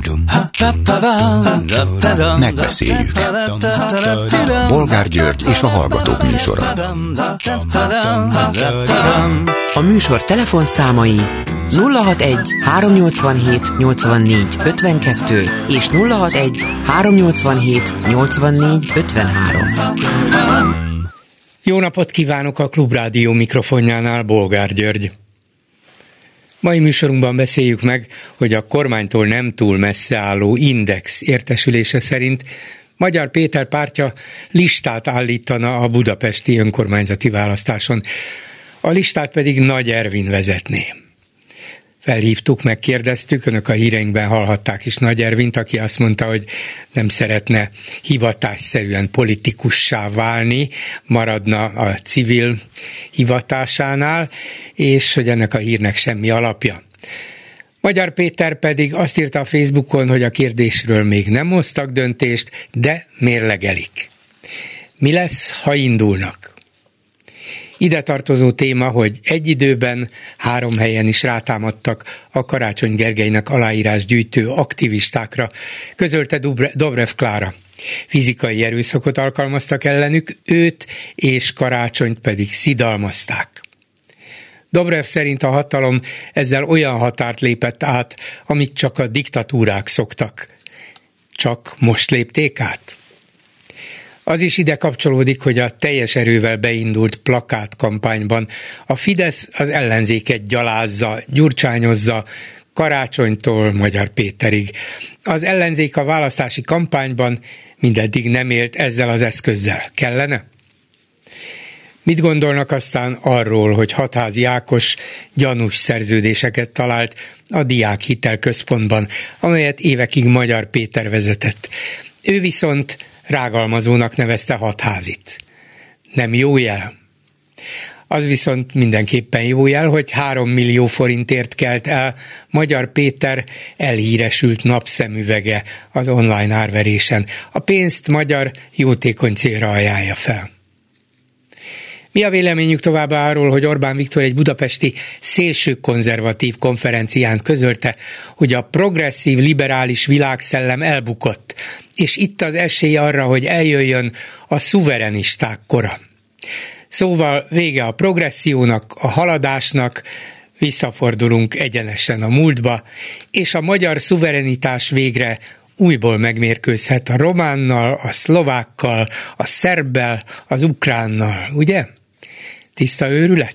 Megbeszéljük. Bolgár György és a Hallgatók műsora. A műsor telefonszámai 061 387 84 52 és 061 387 84 53. Jó napot kívánok a Klubrádió mikrofonjánál, Bolgár György. Mai műsorunkban beszéljük meg, hogy a kormánytól nem túl messze álló Index értesülése szerint Magyar Péter pártja listát állítana a budapesti önkormányzati választáson. A listát pedig Nagy Ervin vezetné. Felhívtuk, megkérdeztük, önök a híreinkben hallhatták is Nagy Ervint, aki azt mondta, hogy nem szeretne hivatásszerűen politikussá válni, maradna a civil hivatásánál, és hogy ennek a hírnek semmi alapja. Magyar Péter pedig azt írta a Facebookon, hogy a kérdésről még nem hoztak döntést, de mérlegelik. Mi lesz, ha indulnak? Ide tartozó téma, hogy egy időben 3 helyen is rátámadtak a Karácsony Gergelynek aláírás gyűjtő aktivistákra, közölte Dobrev Klára. Fizikai erőszakot alkalmaztak ellenük, őt és Karácsonyt pedig szidalmazták. Dobrev szerint a hatalom ezzel olyan határt lépett át, amit csak a diktatúrák szoktak. Csak most lépték át? Az is ide kapcsolódik, hogy a teljes erővel beindult plakátkampányban a Fidesz az ellenzéket gyalázza, gyurcsányozza, Karácsonytól Magyar Péterig. Az ellenzék a választási kampányban mindeddig nem élt ezzel az eszközzel. Kellene? Mit gondolnak aztán arról, hogy Hatházi Ákos gyanús szerződéseket talált a Diák Hitel Központban, amelyet évekig Magyar Péter vezetett. Ő viszont rágalmazónak nevezte Hatházit. Nem jó jel? Az viszont mindenképpen jó jel, hogy 3 millió forintért kelt el Magyar Péter elhíresült napszemüvege az online árverésen. A pénzt Magyar jótékony célra ajánlja fel. Mi a véleményük továbbá arról, hogy Orbán Viktor egy budapesti szélsőkonzervatív konferencián közölte, hogy a progresszív liberális világszellem elbukott, és itt az esély arra, hogy eljöjjön a szuverenisták kora. Szóval vége a progressziónak, a haladásnak, visszafordulunk egyenesen a múltba, és a magyar szuverenitás végre újból megmérkőzhet a románnal, a szlovákkal, a szerbbel, az ukránnal, ugye? Tiszta őrület?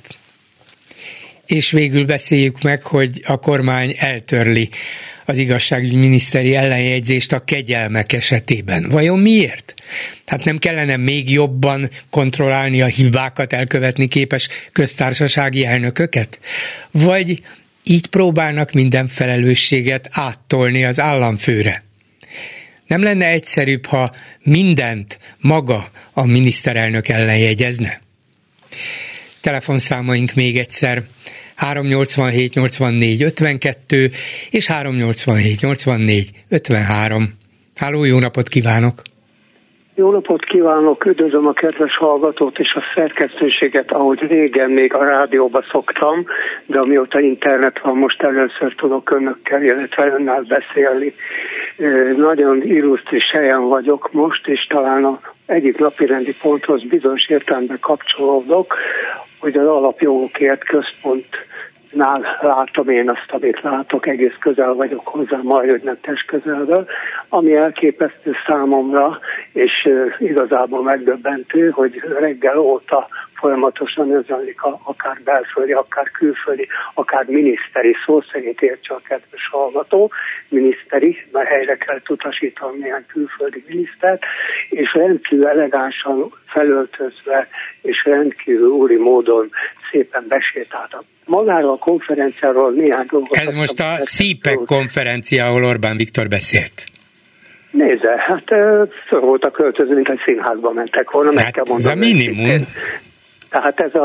És végül beszéljük meg, hogy a kormány eltörli az igazságügyminiszteri ellenjegyzést a kegyelmek esetében. Vajon miért? Hát nem kellene még jobban kontrollálni a hibákat elkövetni képes köztársasági elnököket? Vagy így próbálnak minden felelősséget áttolni az államfőre? Nem lenne egyszerűbb, ha mindent maga a miniszterelnök ellen jegyezne? Telefonszámaink még egyszer 387 84 52 és 387 84 53. Háló, jó napot kívánok! Jó napot kívánok, üdvözlöm a kedves hallgatót és a szerkesztőséget, ahogy régen még a rádióba szoktam, de amióta internet van, most először tudok önökkel, illetve önnel beszélni. Nagyon illusztris helyen vagyok most, és talán az egyik napirendi ponthoz bizonyos értelemben kapcsolódok, hogy az Alapjogokért Központnál látom én azt, amit látok, egész közel vagyok hozzá, majdhogy nem test közelből, ami elképesztő számomra, és igazából megdöbbentő, hogy reggel óta folyamatosan özönlik akár belföldi, akár külföldi, akár miniszteri, szó szerint értse a kedves hallgató, miniszteri, mert helyre kell utasítani néhány külföldi minisztert, és rendkívül elegánsan felöltözve, és rendkívül úri módon szépen besétáltak. Magáról a konferenciáról néhány dolgot... Ez most a CPEC konferencia, ahol Orbán Viktor beszélt. Nézze, hát föl voltak költöző, mint egy színházba mentek volna, meg kell mondani. Ez a minimum. Tehát ez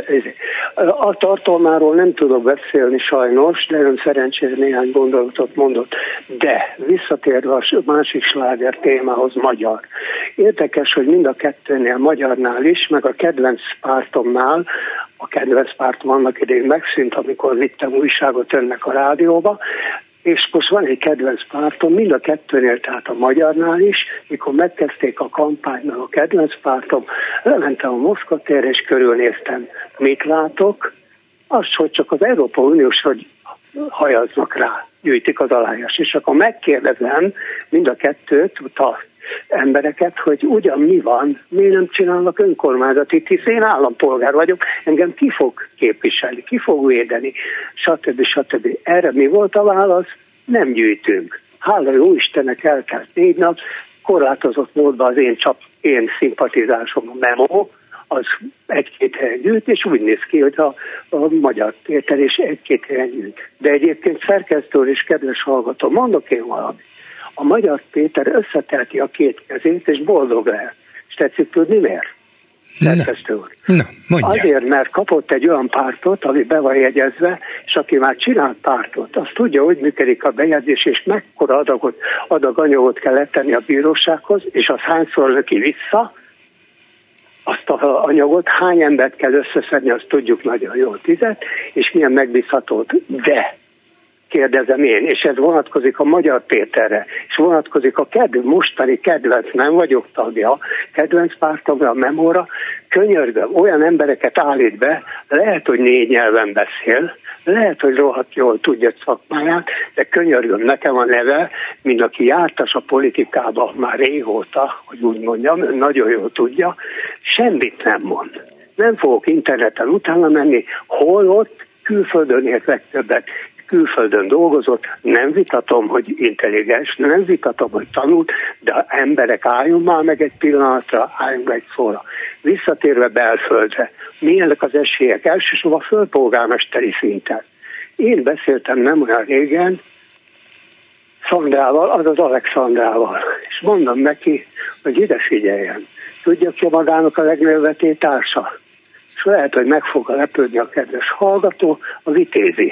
a tartalmáról nem tudok beszélni sajnos, de ön szerencsére néhány gondolatot mondott. De visszatérve a másik sláger témához, magyar. Érdekes, hogy mind a kettőnél, magyarnál is, meg a kedvenc pártomnál, a kedvenc pártom annak idején megszűnt, amikor vittem újságot önnek a rádióba, És most van egy kedvenc pártom, mind a kettőnél, tehát a Magyarnál is, mikor megkezdték a kampánynak a kedvenc pártom, lementem a Moszkva térre, és körülnéztem. Mit látok? Azt, hogy csak az Európai Uniós, hogy hajaznak rá, gyűjtik az aláírás. És akkor megkérdezem mind a kettőt, a embereket, hogy ugyan mi van, miért nem csinálnak önkormányzatit, hisz én állampolgár vagyok, engem ki fog képviselni, ki fog védeni, stb. Erre mi volt a válasz? Nem gyűjtünk. Hála jó Istennek, eltelt 4 nap, korlátozott módban az én szimpatizásom a Memo, az 1-2 helyen gyűjt, és úgy néz ki, hogy a Magyar Péter is 1-2 helyen gyűjt. De egyébként szerkesztő és kedves hallgató, mondok én valamit. A Magyar Péter összetelti a 2 kezét, és boldog lehet. És tetszik tudni miért? Szerkesztő úr. Azért, mert kapott egy olyan pártot, ami be van jegyezve, és aki már csinált pártot, az tudja, hogy működik a bejegyzés, és mekkora adaganyagot kell letenni a bírósághoz, és az hányszor löki vissza, azt az anyagot, hány embert kell összeszedni, azt tudjuk nagyon jól, 10, és milyen megbízhatót. De kérdezem én, és ez vonatkozik a Magyar Péterre, és vonatkozik a mostani kedvenc, nem vagyok tagja, kedvenc pártomra, a Memóra, könyörgöm, olyan embereket állít be, lehet, hogy 4 nyelven beszél, lehet, hogy rohadt jól tudja szakmáját, de könyörgöm, nekem a neve, mint aki jártas a politikában már régóta, hogy úgy mondjam, nagyon jól tudja, semmit nem mond. Nem fogok interneten utána menni, hol ott, külföldön ért legtöbbet, külföldön dolgozott, nem vitatom, hogy intelligens, nem vitatom, hogy tanult, de emberek, álljunk már meg egy pillanatra, álljunk meg egy szóra. Visszatérve belföldre, milyenek az esélyek? Elsősorban a földpolgármesteri szinten. Én beszéltem nem olyan régen Szandrával, azaz Alexandrával, és mondom neki, hogy ide figyeljen, tudja ki magának a legnagyobb társa? És lehet, hogy meg fog lepődni a kedves hallgató, a Vitézi.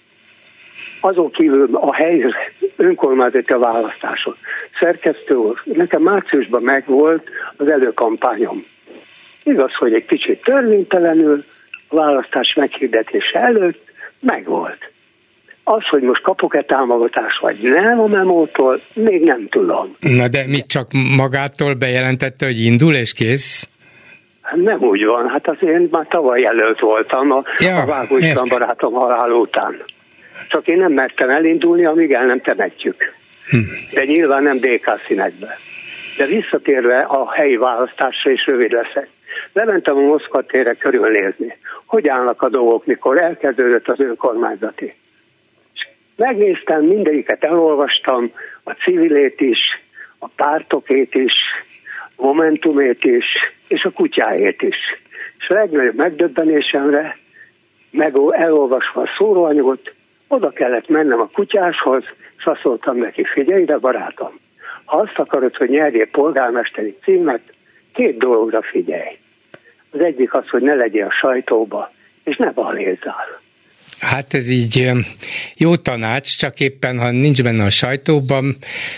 Azon kívül a helyi önkormányzati választáson. Szerkesztő úr, nekem márciusban megvolt az előkampányom. Igaz, hogy egy kicsit törvénytelenül, a választás meghirdetése előtt megvolt. Az, hogy most kapok-e támogatást, vagy nem a Memótól, még nem tudom. Na de mit, csak magától bejelentette, hogy indul és kész? Nem úgy van, hát az én már tavaly jelölt voltam a Vágó István barátom halál után. Csak én nem mertem elindulni, amíg el nem temetjük. De nyilván nem DK színekben. De visszatérve a helyi választásra is rövid leszek. Lementem a Moszkva térre körülnézni. Hogy állnak a dolgok, mikor elkezdődött az önkormányzati. Megnéztem, mindegyiket elolvastam, a civilét is, a pártokét is, a Momentumét is, és a kutyáét is. És a legnagyobb megdöbbenésemre, elolvasva a szóróanyagot, oda kellett mennem a kutyáshoz, és azt mondtam neki, figyelj ide, barátom, ha azt akarod, hogy nyerjél polgármesteri címet, 2 dologra figyelj. Az egyik az, hogy ne legyél a sajtóba, és ne balhézzál. Hát ez így jó tanács, csak éppen ha nincs benne a sajtóban,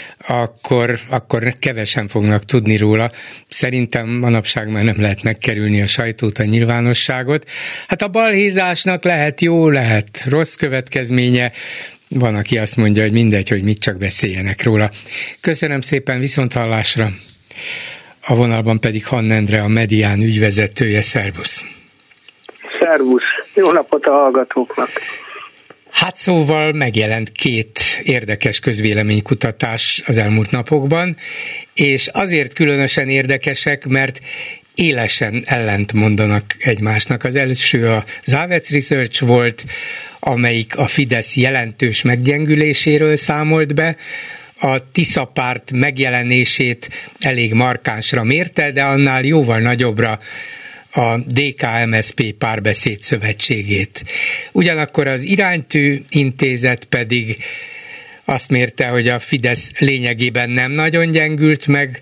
akkor kevesen fognak tudni róla. Szerintem manapság már nem lehet megkerülni a sajtót, a nyilvánosságot. Hát a balhézásnak lehet jó, lehet rossz következménye. Van, aki azt mondja, hogy mindegy, hogy mit, csak beszéljenek róla. Köszönöm szépen, viszonthallásra. A vonalban pedig Hann Endre, a Medián ügyvezetője. Szervusz! Szervusz! Jó napot a hallgatóknak! Hát szóval megjelent 2 érdekes közvéleménykutatás az elmúlt napokban, és azért különösen érdekesek, mert élesen ellent mondanak egymásnak. Az első a Závec Research volt, amelyik a Fidesz jelentős meggyengüléséről számolt be, a Tisza párt megjelenését elég markánsra mérte, de annál jóval nagyobbra a DK-MSZP párbeszéd szövetségét. Ugyanakkor az Iránytű intézet pedig azt mérte, hogy a Fidesz lényegében nem nagyon gyengült meg,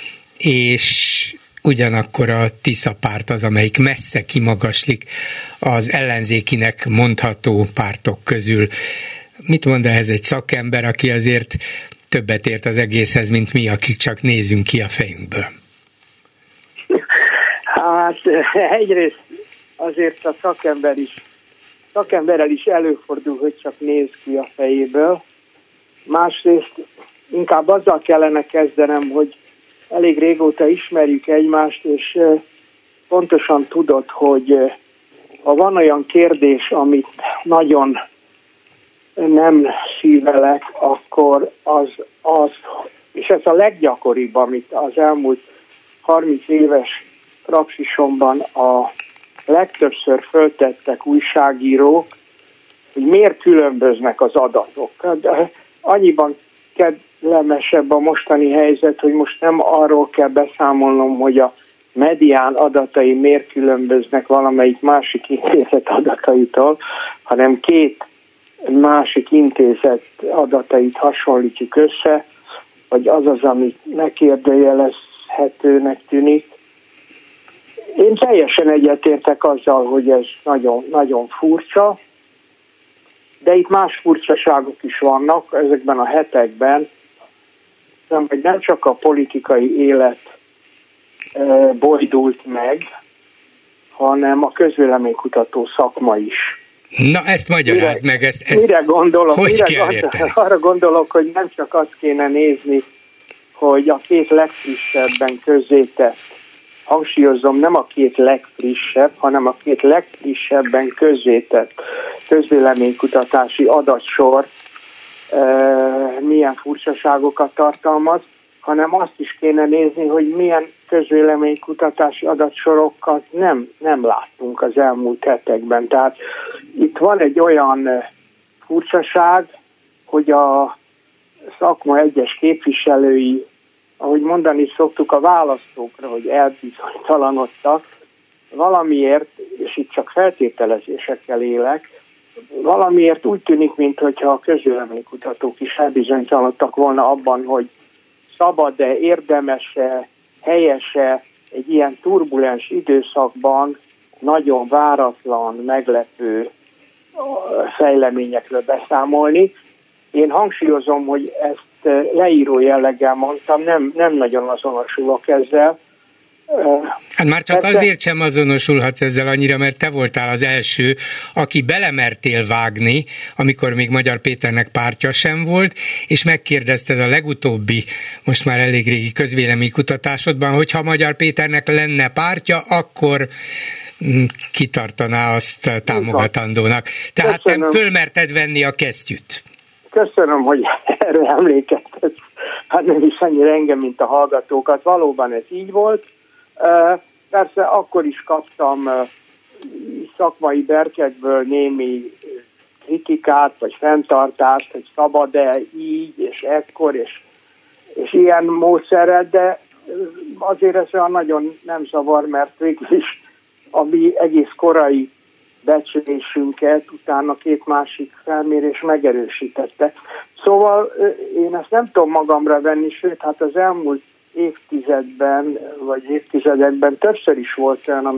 és ugyanakkor a Tisza párt az, amelyik messze kimagaslik az ellenzékinek mondható pártok közül. Mit mond ehhez egy szakember, aki azért többet ért az egészhez, mint mi, akik csak nézünk ki a fejünkből? Hát egyrészt azért a szakemberrel is előfordul, hogy csak néz ki a fejéből, Másrészt inkább azzal kellene kezdenem, hogy elég régóta ismerjük egymást, és pontosan tudod, hogy ha van olyan kérdés, amit nagyon nem szívelek, akkor az, és ez a leggyakoribb, amit az elmúlt 30 éves praxisomban a legtöbbször föltettek újságírók, hogy miért különböznek az adatok. De annyiban kellemesebb a mostani helyzet, hogy most nem arról kell beszámolnom, hogy a medián adatai miért különböznek valamelyik másik intézet adataitól, hanem két másik intézet adatait hasonlítjuk össze, vagy az, amit megkérdőjelezhetőnek tűnik. Én teljesen egyetértek azzal, hogy ez nagyon, nagyon furcsa, de itt más furcsaságok is vannak ezekben a hetekben, hogy nem csak a politikai élet bojdult meg, hanem a közvéleménykutató szakma is. Na, ezt magyarázd meg, ezt mire gondolok? Hogy kell érteni? Arra gondolok, hogy nem csak azt kéne nézni, hogy a két legfrissebben közzétett, hangsúlyozom, nem a két legfrissebb, hanem a két legfrissebben közzétett közvéleménykutatási adatsor milyen furcsaságokat tartalmaz, hanem azt is kéne nézni, hogy milyen közvéleménykutatási adatsorokat nem láttunk az elmúlt hetekben. Tehát itt van egy olyan furcsaság, hogy a szakma egyes képviselői, ahogy mondani szoktuk, a választókra, hogy elbizonytalanodtak, valamiért, és itt csak feltételezésekkel élek, valamiért úgy tűnik, mintha a közvéleménykutatók is elbizonytalanodtak volna abban, hogy szabad-e, érdemes-e, helyes-e egy ilyen turbulens időszakban nagyon váratlan, meglepő fejleményekről beszámolni. Én hangsúlyozom, hogy ezt leíró jelleggel mondtam, nem nagyon azonosulok ezzel. Hát már csak azért sem azonosulhatsz ezzel annyira, mert te voltál az első, aki belemertél vágni, amikor még Magyar Péternek pártja sem volt, és megkérdezted a legutóbbi, most már elég régi közvéleménykutatásodban, hogy ha Magyar Péternek lenne pártja, akkor kitartaná azt támogatandónak. Tehát te fölmerted venni a kesztyűt. Köszönöm, hogy erre emlékeztetsz. Hát nem is annyira engem, mint a hallgatókat. Valóban ez így volt. Persze akkor is kaptam szakmai berkekből némi kritikát, vagy fenntartást, hogy szabad-e így, és ekkor, és ilyen módszerrel, de azért ez olyan nagyon nem zavar, mert végül is a mi egész korai becslésünket utána két másik felmérés megerősítette. Szóval én ezt nem tudom magamra venni, sőt, hát az elmúlt évtizedben, vagy évtizedekben többször is volt olyan,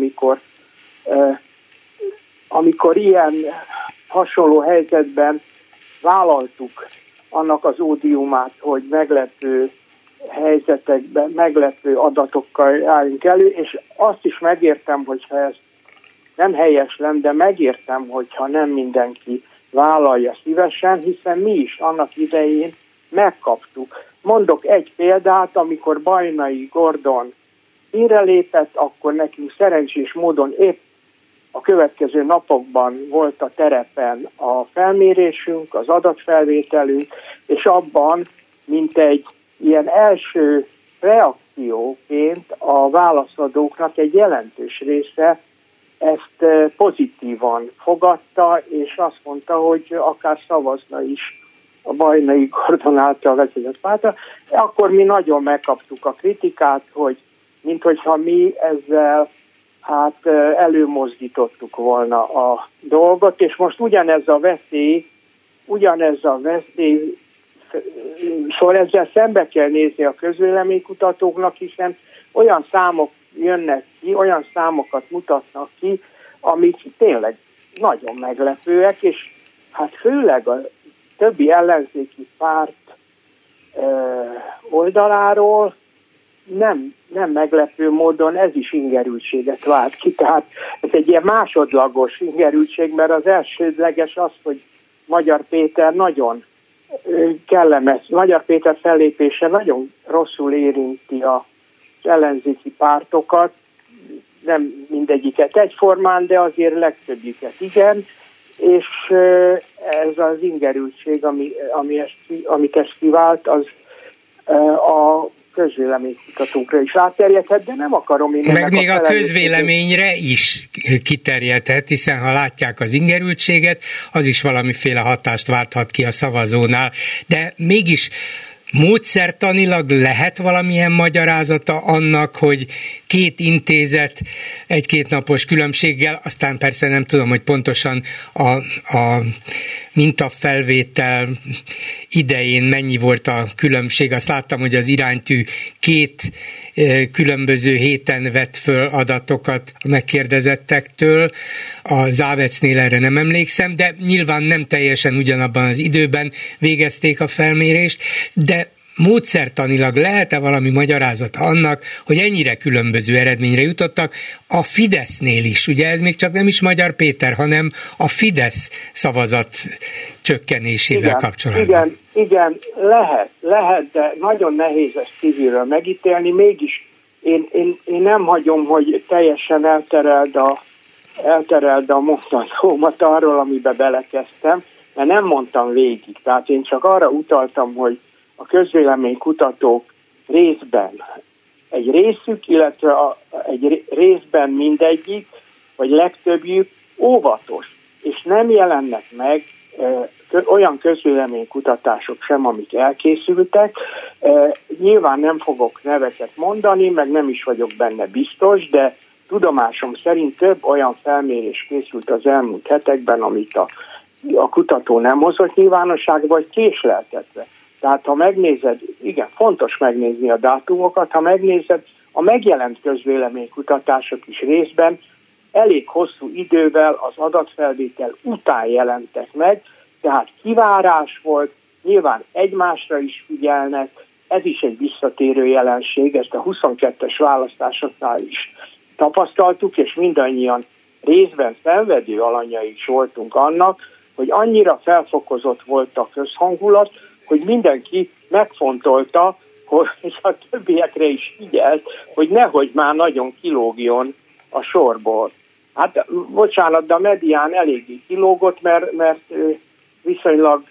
amikor ilyen hasonló helyzetben vállaltuk annak az ódiumát, hogy meglepő helyzetekben, meglepő adatokkal álljunk elő, és azt is megértem, hogyha ez nem helyes lenne, de megértem, hogyha nem mindenki vállalja szívesen, hiszen mi is annak idején megkaptuk. Mondok egy példát, amikor Bajnai Gordon hírre lépett, akkor nekünk szerencsés módon épp a következő napokban volt a terepen a felmérésünk, az adatfelvételünk, és abban, mint egy ilyen első reakcióként a válaszadóknak egy jelentős része ezt pozitívan fogadta, és azt mondta, hogy akár szavazna is a Bajnai Gordon által vezetett pártra. Akkor mi nagyon megkaptuk a kritikát, hogy minthogyha mi ezzel előmozdítottuk volna a dolgot, és most ugyanez a veszély, szóval ezzel szembe kell nézni a közvéleménykutatóknak, hiszen olyan számok jönnek ki, olyan számokat mutatnak ki, amik tényleg nagyon meglepőek, és hát főleg a többi ellenzéki párt oldaláról nem meglepő módon ez is ingerültséget vált ki. Tehát ez egy ilyen másodlagos ingerültség, mert az elsődleges az, hogy Magyar Péter nagyon kellemes. Magyar Péter fellépése nagyon rosszul érinti az ellenzéki pártokat, nem mindegyiket egyformán, de azért legtöbbjüket igen, és ez az ingerültség, amit ezt kivált, az a közvéleménykutatókra is átterjedhet, de nem akarom én... Meg még a közvéleményre is kiterjedhet, hiszen ha látják az ingerültséget, az is valamiféle hatást válthat ki a szavazónál. De mégis módszertanilag lehet valamilyen magyarázata annak, hogy két intézet egy-két napos különbséggel, aztán persze nem tudom, hogy pontosan a mintafelvétel idején mennyi volt a különbség. Azt láttam, hogy az iránytű két különböző héten vett föl adatokat a megkérdezettektől. A Závecnél erre nem emlékszem, de nyilván nem teljesen ugyanabban az időben végezték a felmérést, de módszertanilag lehet-e valami magyarázat annak, hogy ennyire különböző eredményre jutottak a Fidesznél is? Ugye ez még csak nem is Magyar Péter, hanem a Fidesz szavazat csökkenésével kapcsolatban. Igen, lehet, de nagyon nehéz ezt kívülről megítélni, mégis én nem hagyom, hogy teljesen eltereld a mondandómat arról, amiben belekezdtem, mert nem mondtam végig. Tehát én csak arra utaltam, hogy a közvéleménykutatók részben egy részük, illetve egy részben mindegyik, vagy legtöbbjük óvatos, és nem jelennek meg olyan közvéleménykutatások sem, amik elkészültek. Nyilván nem fogok neveket mondani, meg nem is vagyok benne biztos, de tudomásom szerint több olyan felmérés készült az elmúlt hetekben, amit a kutató nem hozott nyilvánosságba, vagy késleltetve. Tehát ha megnézed, igen, fontos megnézni a dátumokat, ha megnézed, a megjelent közvéleménykutatások is részben elég hosszú idővel az adatfelvétel után jelentek meg, tehát kivárás volt, nyilván egymásra is figyelnek, ez is egy visszatérő jelenség, ezt a 22-es választásoknál is tapasztaltuk, és mindannyian részben szenvedő alanyai is voltunk annak, hogy annyira felfokozott volt a közhangulat, hogy mindenki megfontolta, hogy a többiekre is figyelt, hogy nehogy már nagyon kilógjon a sorból. Hát bocsánat, de a medián eléggé kilógott, mert viszonylag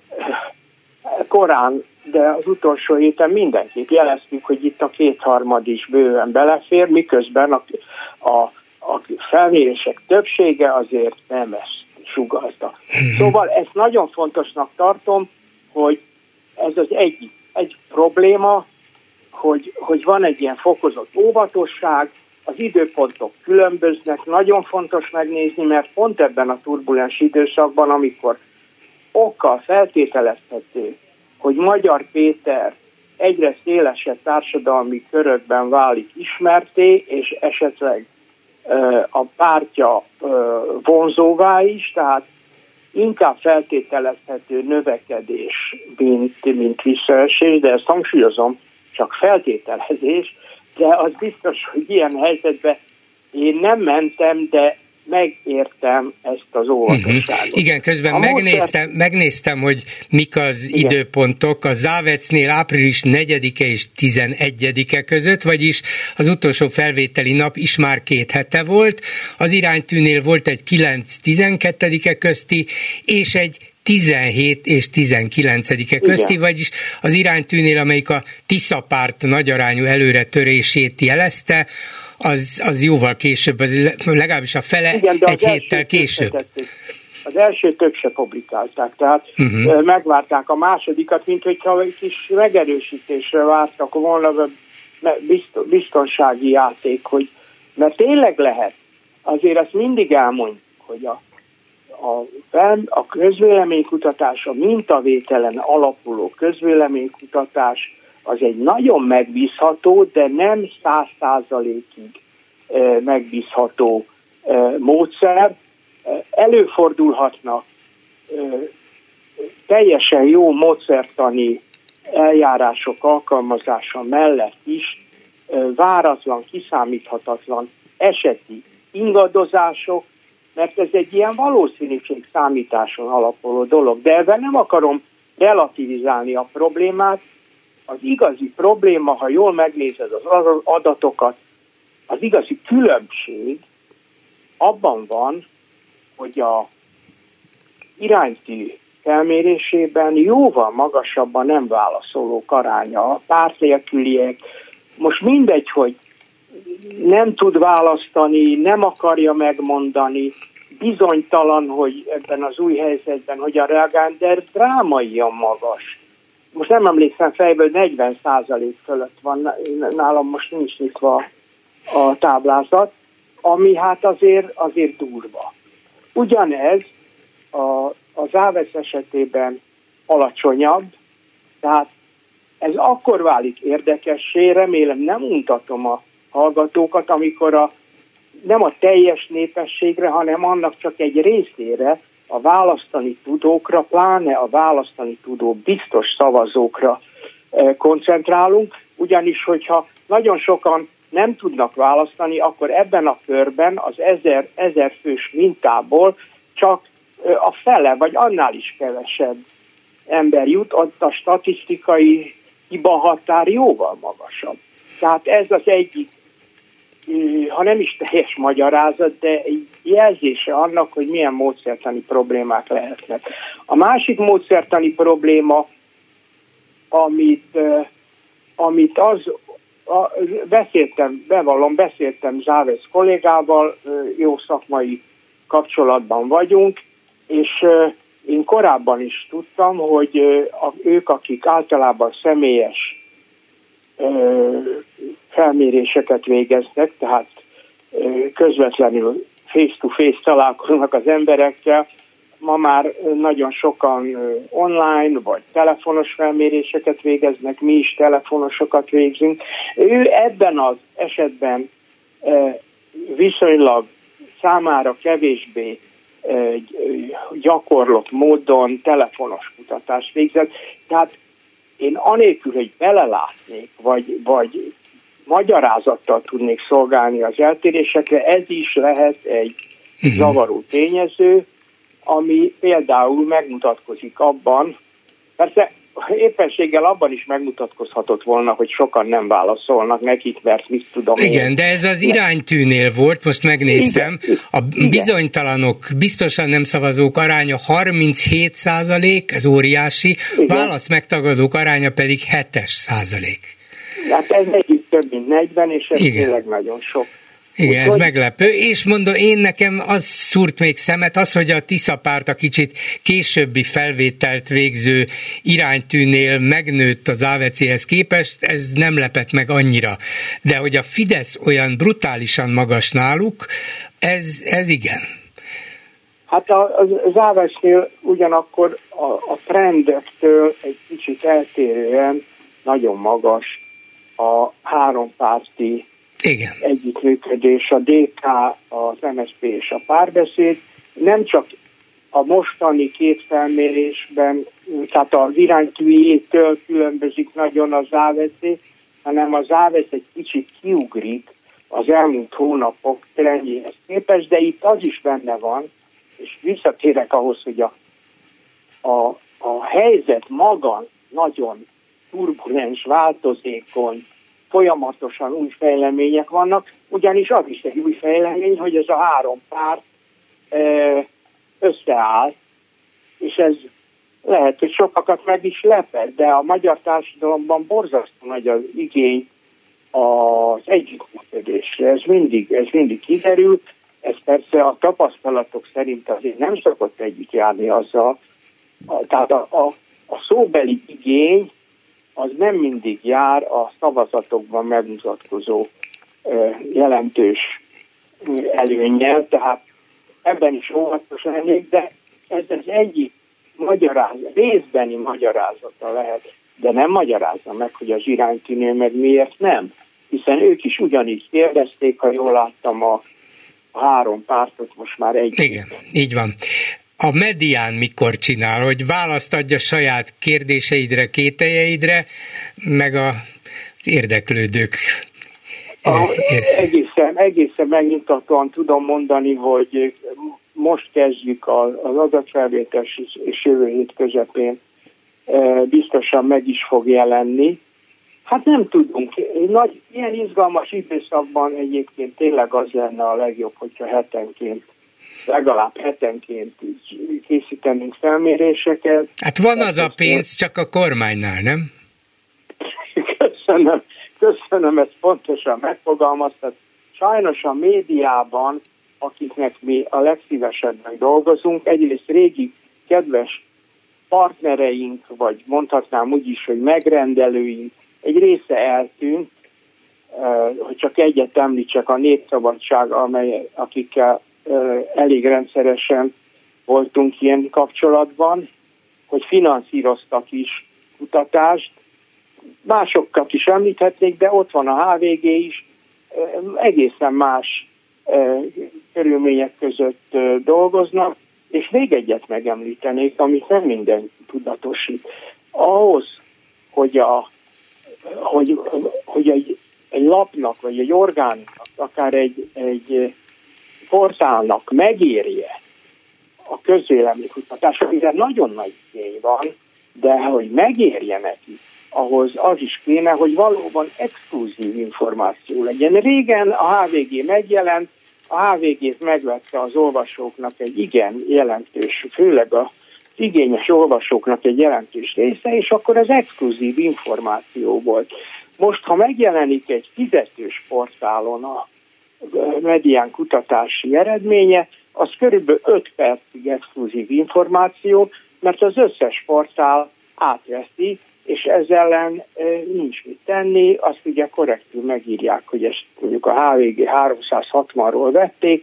korán, de az utolsó héten mindenképp jeleztük, hogy itt a kétharmad is bőven belefér, miközben a felmérések többsége azért nem ezt sugallta. Szóval ezt nagyon fontosnak tartom, hogy ez az egy probléma, hogy van egy ilyen fokozott óvatosság, az időpontok különböznek, nagyon fontos megnézni, mert pont ebben a turbulens időszakban, amikor okkal feltételezhető, hogy Magyar Péter egyre szélesebb társadalmi körökben válik ismerté, és esetleg a pártja vonzóvá is, tehát inkább feltételezhető növekedés, mint visszaesés, de ezt hangsúlyozom, csak feltételezés, de az biztos, hogy ilyen helyzetben én nem mentem, de megértem ezt az óvatosságot. Igen, közben megnéztem, hogy mik az időpontok a Závecnél április 4-e és 11-e között, vagyis az utolsó felvételi nap is már 2 hete volt, az iránytűnél volt egy 9-12-e közti, és egy 17 és 19-e közti, vagyis az iránytűnél, amelyik a Tisza párt nagyarányú előretörését jelezte, az jóval később, az legalábbis a fele, igen, egy héttel később. Az elsőt ők se publikálták, tehát megvárták a másodikat, mint hogyha egy kis megerősítésre vártak volna, biztonsági játék, mert tényleg lehet, azért ezt mindig elmondjuk, hogy a közvéleménykutatás, a mintavételen alapuló közvéleménykutatás az egy nagyon megbízható, de nem 100%-ig megbízható módszer. Előfordulhatnak teljesen jó módszertani eljárások alkalmazása mellett is váratlan, kiszámíthatatlan eseti ingadozások, mert ez egy ilyen valószínűség számításon alapuló dolog. De ebben nem akarom relativizálni a problémát. Az igazi probléma, ha jól megnézed az adatokat, az igazi különbség abban van, hogy a iránytű felmérésében jóval magasabb a nem válaszolók aránya. A pártnélküliek, most mindegy, hogy nem tud választani, nem akarja megmondani, bizonytalan, hogy ebben az új helyzetben hogyan reagál, de drámaian magas. Most nem emlékszem fejből, 40% fölött van, nálam most nincs nyitva a táblázat, ami hát azért durva. Ugyanez az AVESZ esetében alacsonyabb, tehát ez akkor válik érdekessé, remélem nem untatom a hallgatókat, amikor nem a teljes népességre, hanem annak csak egy részére, a választani tudókra, pláne a választani tudó biztos szavazókra koncentrálunk, ugyanis hogyha nagyon sokan nem tudnak választani, akkor ebben a körben az 1000 fős mintából csak a fele, vagy annál is kevesebb ember jut, ott a statisztikai hibahatár jóval magasabb. Tehát ez az egyik, ha nem is teljes magyarázat, de egy jelzése annak, hogy milyen módszertani problémák lehetnek. A másik módszertani probléma, amit beszéltem Závesz kollégával, jó szakmai kapcsolatban vagyunk, és én korábban is tudtam, hogy ők, akik általában személyes felméréseket végeznek, tehát közvetlenül face-to-face találkoznak az emberekkel, ma már nagyon sokan online vagy telefonos felméréseket végeznek, mi is telefonosokat végzünk. Ő ebben az esetben viszonylag számára kevésbé gyakorlott módon telefonos kutatást végzett. Tehát én anélkül, hogy belelátnék, vagy magyarázattal tudnék szolgálni az eltérésekre, ez is lehet egy zavaró tényező, ami például megmutatkozik abban, persze éppenséggel abban is megmutatkozhatott volna, hogy sokan nem válaszolnak nekik, mert mit tudom én. Igen, de ez az iránytűnél volt, most megnéztem, igen, a bizonytalanok, biztosan nem szavazók aránya 37%, ez óriási, igen. Válasz megtagadók aránya pedig 7%. Hát ez egyik több mint 40, és ez tényleg nagyon sok. Igen, ez meglepő, és mondom, én nekem az szúrt még szemet, az, hogy a Tisza párt a kicsit későbbi felvételt végző iránytűnél megnőtt az AVC-hez képest, ez nem lepett meg annyira. De hogy a Fidesz olyan brutálisan magas náluk, ez igen. Hát az AVC-nél ugyanakkor a trendektől egy kicsit eltérően nagyon magas a hárompárti együttműködés, a DK, az MSZP és a Párbeszéd. Nem csak a mostani két felmérésben, tehát az iránytűjétől különbözik nagyon az AVC, hanem az AVC egy kicsit kiugrik az elmúlt hónapok trendjéhez képest, de itt az is benne van, és visszatérek ahhoz, hogy a helyzet maga nagyon turbulens, változékony, folyamatosan új fejlemények vannak, ugyanis az is egy új fejlemény, hogy ez a három párt összeáll, és ez lehet, hogy sokakat meg is lepett, de a magyar társadalomban borzasztó nagy az igény az együttműködésre. Ez mindig kiderül, ez persze a tapasztalatok szerint azért nem szokott együtt járni azzal, tehát a szóbeli igény az nem mindig jár a szavazatokban megmutatkozó jelentős előnnyel, tehát ebben is óvatos lennék, de ez az egyik részbeni magyarázata lehet, de nem magyarázza meg, hogy az iránytűnő meg miért nem, hiszen ők is ugyanígy kérdezték, ha jól láttam a három pártot most már egy. Igen, így van. A Medián mikor csinál, hogy választ adja saját kérdéseidre, kételjeidre, meg az érdeklődők. Egészen megnyugtatóan tudom mondani, hogy most kezdjük az adatfelvétel és jövő hét közepén biztosan meg is fog jelenni. Hát nem tudunk. Ilyen izgalmas időszakban egyébként tényleg az lenne a legjobb, hogyha legalább hetenként készítenünk felméréseket. Hát van az a pénz, csak a kormánynál, nem? Köszönöm, ezt pontosan megfogalmaztad. Sajnos a médiában, akiknek mi a legszívesebben dolgozunk, egyrészt régi kedves partnereink, vagy mondhatnám úgy is, hogy megrendelőink, egy része eltűnt, hogy csak egyet említsek, a Népszabadság, akikkel elég rendszeresen voltunk ilyen kapcsolatban, hogy finanszíroztak is kutatást. Másokat is említhetnék, de ott van a HVG is, egészen más körülmények között dolgoznak, és még egyet megemlítenék, amit nem minden tudatosít. Ahhoz, hogy egy lapnak, vagy egy orgánumnak, akár egy portálnak megérje a közvéleménykutatás, amire nagyon nagy igény van, de hogy megérje neki, ahhoz az is kéne, hogy valóban exkluzív információ legyen. Régen a HVG megjelent, a HVG-t megvette az olvasóknak egy igen jelentős, főleg az igényes olvasóknak egy jelentős része, és akkor az exkluzív információ volt. Most, ha megjelenik egy fizetős portálon a Medián kutatási eredménye, az körülbelül 5 percig exkluzív információ, mert az összes portál átveszi, és ezzel ellen nincs mit tenni, azt ugye korrektül megírják, hogy ezt mondjuk a HVG 360-ról vették.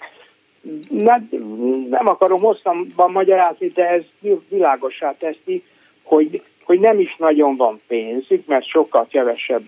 Nem akarom hosszabban magyarázni, de ez világossá teszi, hogy nem is nagyon van pénzük, mert sokkal kevesebb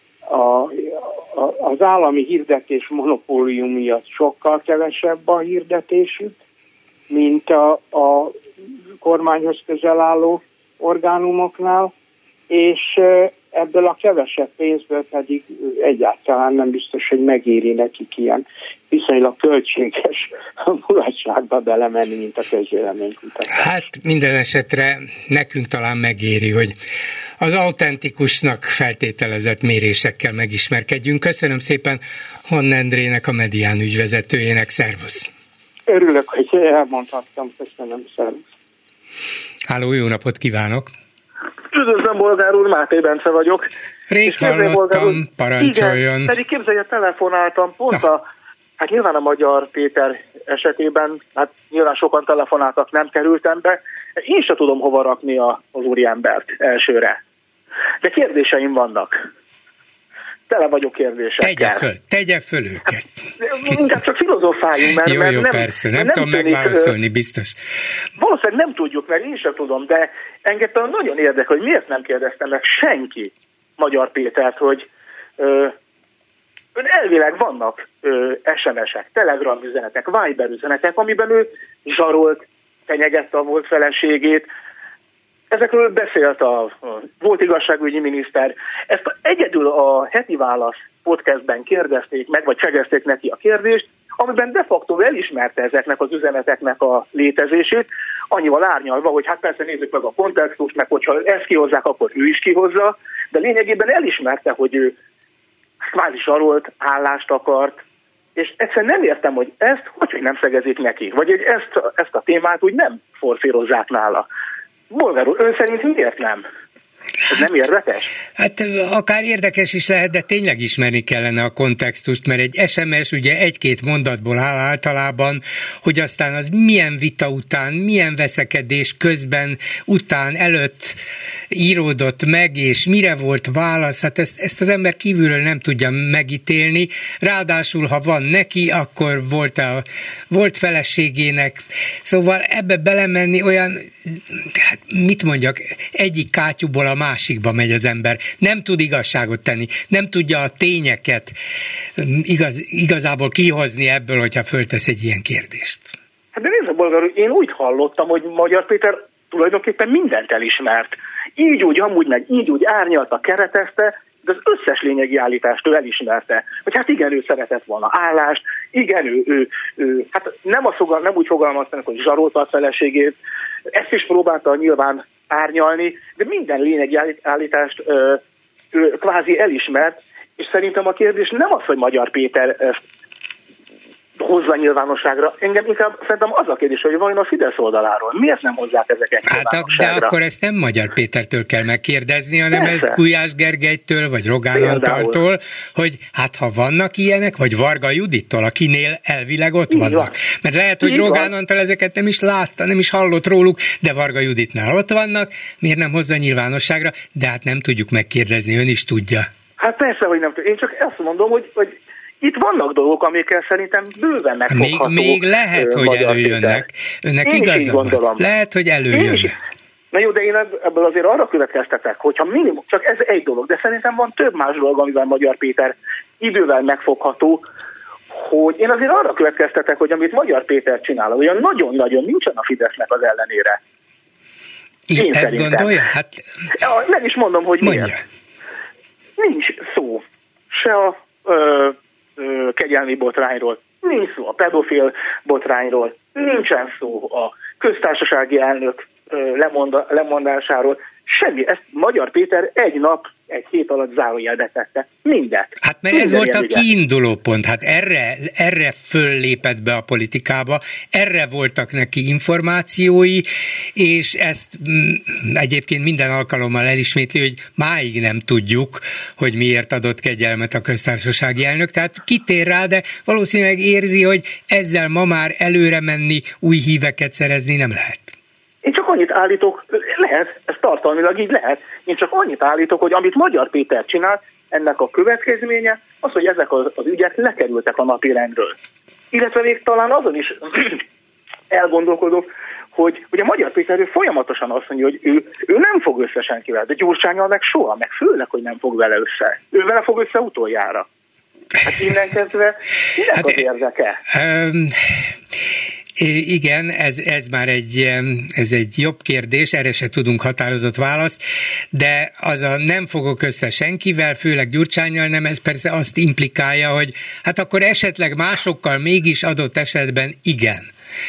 az állami hirdetés monopólium miatt sokkal kevesebb a hirdetésük, mint a kormányhoz közel álló orgánumoknál, és ebből a kevesebb pénzből pedig egyáltalán nem biztos, hogy megéri nekik ilyen viszonylag költséges mulatságba belemenni, mint a közvéleménykutatás. Hát minden esetre nekünk talán megéri, hogy az autentikusnak feltételezett mérésekkel megismerkedjünk. Köszönöm szépen Hann Endrének, a Medián ügyvezetőjének. Szervusz! Örülök, hogy elmondhattam. Köszönöm, szervusz! Háló, jó napot kívánok! Üdvözlöm, Bolgár úr, Máté Bence vagyok. Rég hallottam, parancsoljon. Igen, pedig képzelje, telefonáltam pont hát nyilván a Magyar Péter esetében, hát nyilván sokan telefonáltak, nem kerültem be. Én sem tudom hova rakni az úriembert elsőre. De kérdéseim vannak. Tele vagyok kérdésekkel. Tegye föl őket. Inkább csak filozofáljunk, mert jó, nem, persze, nem tudom megválaszolni, biztos. Valószínűleg nem tudjuk, mert én sem tudom, de engem nagyon érdekel, hogy miért nem kérdeztem meg senki Magyar Pétert, hogy elvileg vannak SMS-ek, Telegram üzenetek, Viber üzenetek, amiben ő zsarolt, fenyegette a volt feleségét. Ezekről beszélt a volt igazságügyi miniszter. Ezt egyedül a Heti Válasz podcastben kérdezték meg, vagy csegezték neki a kérdést, amiben de facto elismerte ezeknek az üzeneteknek a létezését, annyival árnyalva, hogy hát persze nézzük meg a kontextust, meg hogyha ezt kihozzák, akkor ő is kihozza, de lényegében elismerte, hogy ő kvázi zsarolt, állást akart, és egyszerűen nem értem, hogy ezt hogy nem szegezik neki, vagy hogy ezt a témát úgy nem forszírozzák nála. Bolgár úr, ön szerint miért nem? Ez nem érdekes? Hát akár érdekes is lehet, de tényleg ismerni kellene a kontextust, mert egy SMS ugye egy-két mondatból áll általában, hogy aztán az milyen vita után, milyen veszekedés közben, után, előtt íródott meg, és mire volt válasz, hát ezt az ember kívülről nem tudja megítélni. Ráadásul, ha van neki, akkor volt feleségének. Szóval ebbe belemenni olyan, hát mit mondjak, egyik kátyúból a másikba megy az ember. Nem tud igazságot tenni, nem tudja a tényeket igazából kihozni ebből, hogyha föltesz egy ilyen kérdést. Hát de nézd, Bolgár úr, én úgy hallottam, hogy Magyar Péter tulajdonképpen mindent elismert. Így úgy, amúgy meg így úgy árnyalta, keretezte, de az összes lényegi állítást ő elismerte. Hogy hát igen, ő szeretett volna állást, igen, ő hát nem úgy fogalmazta, hogy zsarolta a feleségét, ezt is próbálta nyilván árnyalni, de minden lényegi állítást kvázi elismert, és szerintem a kérdés nem az, hogy Magyar Péter hozza nyilvánosságra. Engem inkább szerintem az a kérdés, hogy vajon a Fidesz oldaláról miért nem hozzák ezeket nyilvánosságra? Hát, de akkor ezt nem Magyar Pétertől kell megkérdezni, hanem ezt Gulyás Gergelytől, vagy Rogán Antaltól, hogy hát ha vannak ilyenek, vagy Varga Judittól, akinél elvileg ott vannak. Van. Mert lehet, hogy Rogán Antal ezeket nem is látta, nem is hallott róluk, de Varga Juditnál ott vannak, miért nem hozza nyilvánosságra? De hát nem tudjuk megkérdezni, ön is tudja. Hát persze, hogy nem tudjuk. Én csak azt mondom, hogy itt vannak dolgok, amikkel szerintem bőven megfogható. Még lehet, hogy előjönnek. Önnek igaza van. Lehet, hogy előjönnek. Na jó, de én ebből azért arra következtetek, hogyha minimum, csak ez egy dolog, de szerintem van több más dolog, amivel Magyar Péter idővel megfogható, hogy én azért arra következtetek, hogy amit Magyar Péter csinál, olyan nagyon-nagyon nincsen a Fidesznek az ellenére. Én ezt szerintem. Gondolja? Hát... Meg is mondom, hogy mondja. Miért. Nincs szó se a kegyelmi botrányról, nincs szó a pedofil botrányról, nincsen szó a köztársasági elnök lemondásáról, semmi. Ezt Magyar Péter egy nap, egy hét alatt zárójelbe tette. Mindet. Hát mert ez volt a kiinduló pont. Hát erre föllépett be a politikába, erre voltak neki információi, és ezt egyébként minden alkalommal elismétli, hogy máig nem tudjuk, hogy miért adott kegyelmet a köztársasági elnök. Tehát kitér rá, de valószínűleg érzi, hogy ezzel ma már előre menni, új híveket szerezni nem lehet. Én csak annyit állítok, lehet, ez tartalmilag így lehet, én csak annyit állítok, hogy amit Magyar Péter csinál, ennek a következménye az, hogy ezek az ügyek lekerültek a napirendről. Illetve még talán azon is elgondolkodok, hogy a Magyar Péter folyamatosan azt mondja, hogy ő nem fog össze senkivel, de Gyurcsánnyal meg soha, meg főleg, hogy nem fog vele össze. Ő vele fog össze utoljára. Hát innen kezdve, minek az érdeke? Igen, ez már egy jobb kérdés, erre se tudunk határozott választ, de az a nem fogok össze senkivel, főleg Gyurcsánnyal nem, ez persze azt implikálja, hogy hát akkor esetleg másokkal mégis adott esetben igen.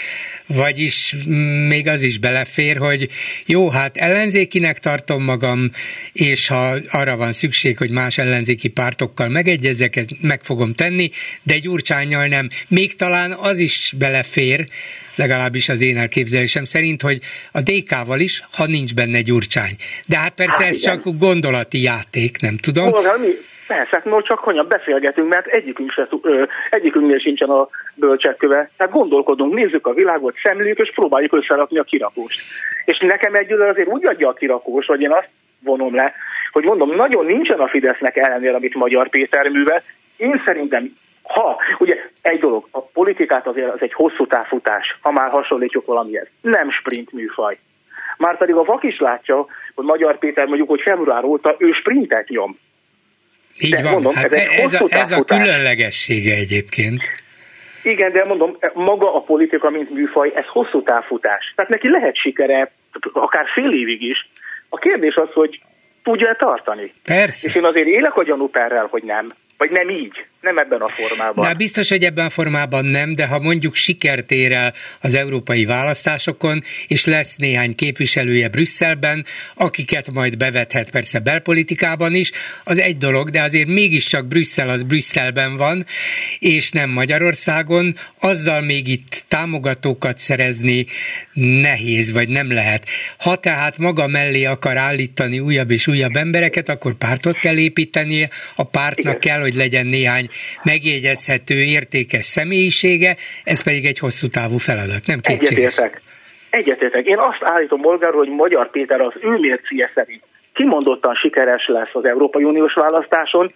Vagyis még az is belefér, hogy jó, hát ellenzékinek tartom magam, és ha arra van szükség, hogy más ellenzéki pártokkal megegyezek, meg fogom tenni, de Gyurcsánnyal nem. Még talán az is belefér, legalábbis az én elképzelésem szerint, hogy a DK-val is, ha nincs benne Gyurcsány. De hát persze ez igen. Csak gondolati játék, nem tudom. Persze, no, csak honnan beszélgetünk, mert egyikünknél sincsen a bölcsekköve. Tehát gondolkodunk, nézzük a világot, szemléljük, és próbáljuk összerakni a kirakóst. És nekem egyről azért úgy adja a kirakós, hogy én azt vonom le, hogy mondom, nagyon nincsen a Fidesznek ellenére, amit Magyar Péter művel. Én szerintem, ugye egy dolog, a politikát azért az egy hosszú távfutás, ha már hasonlítjuk valamihez. Nem sprint műfaj. Márpedig a vak is látja, hogy Magyar Péter mondjuk, hogy február óta ő sprintet nyom. Így de van, mondom, hát ez a különlegessége egyébként. Igen, de mondom, maga a politika, mint műfaj, ez hosszú távfutás. Tehát neki lehet sikere, akár fél évig is. A kérdés az, hogy tudja-e tartani. Persze. És én azért élek a gyanúperrel, hogy nem. Vagy nem így, nem ebben a formában. De biztos, hogy ebben a formában nem, de ha mondjuk sikert ér el az európai választásokon, és lesz néhány képviselője Brüsszelben, akiket majd bevethet persze belpolitikában is, az egy dolog, de azért mégiscsak Brüsszel az Brüsszelben van, és nem Magyarországon, azzal még itt támogatókat szerezni nehéz, vagy nem lehet. Ha tehát maga mellé akar állítani újabb és újabb embereket, akkor pártot kell építenie, a pártnak kell, hogy legyen néhány megjegyezhető, értékes személyisége, ez pedig egy hosszú távú feladat, nem kétséges. Egyetértek. Én azt állítom, Bolgár, hogy Magyar Péter az ő mércéje szerint kimondottan sikeres lesz az Európai Uniós választáson.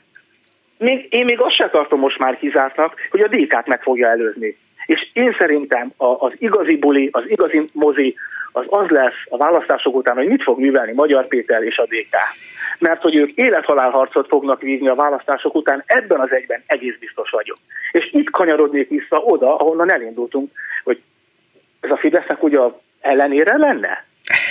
Én még azt sem tartom most már kizártnak, hogy a DK-t meg fogja előzni. És én szerintem az igazi buli, az igazi mozi, az lesz a választások után, hogy mit fog művelni Magyar Péter és a DK. Mert hogy ők élethalálharcot fognak vízni a választások után, ebben az egyben egész biztos vagyok. És itt kanyarodnék vissza oda, ahonnan elindultunk, hogy ez a Fidesznek ugye ellenére lenne?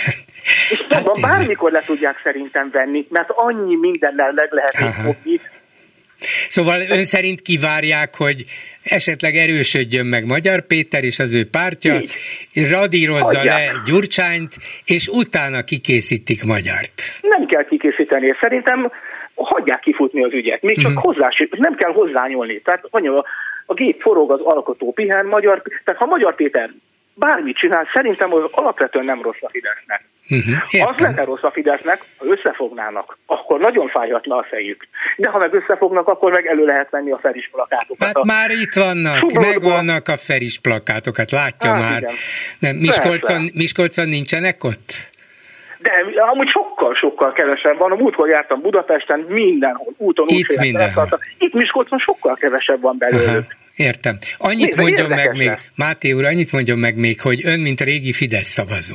És mondom, bármikor le tudják szerintem venni, mert annyi mindennel meg lehet fogni. Szóval ön szerint kivárják, hogy esetleg erősödjön meg Magyar Péter és az ő pártja, radírozza le Gyurcsányt, és utána kikészítik Magyart. Nem kell kikészíteni, szerintem hagyják kifutni az ügyet, még csak nem kell hozzányúlni. Tehát a gép forog, az alkotó pihen, tehát ha Magyar Péter bármit csinál, szerintem az alapvetően nem rossz a Fidesznek. Az lenne rossz a Fidesznek, ha összefognának, akkor nagyon fájhatna a fejük. De ha meg összefognak, akkor meg elő lehet venni a Feris plakátokat. Hát már itt vannak, megvannak a Feris plakátokat, látja már. Nem, Miskolcon nincsenek ott? De amúgy sokkal kevesebb van. A múltkor jártam Budapesten, mindenhol, úton, itt Miskolcon sokkal kevesebb van belőlük. Értem. Annyit mondjon meg még, Máté úr, annyit mondjon meg még, hogy ön, mint a régi Fidesz szavazó,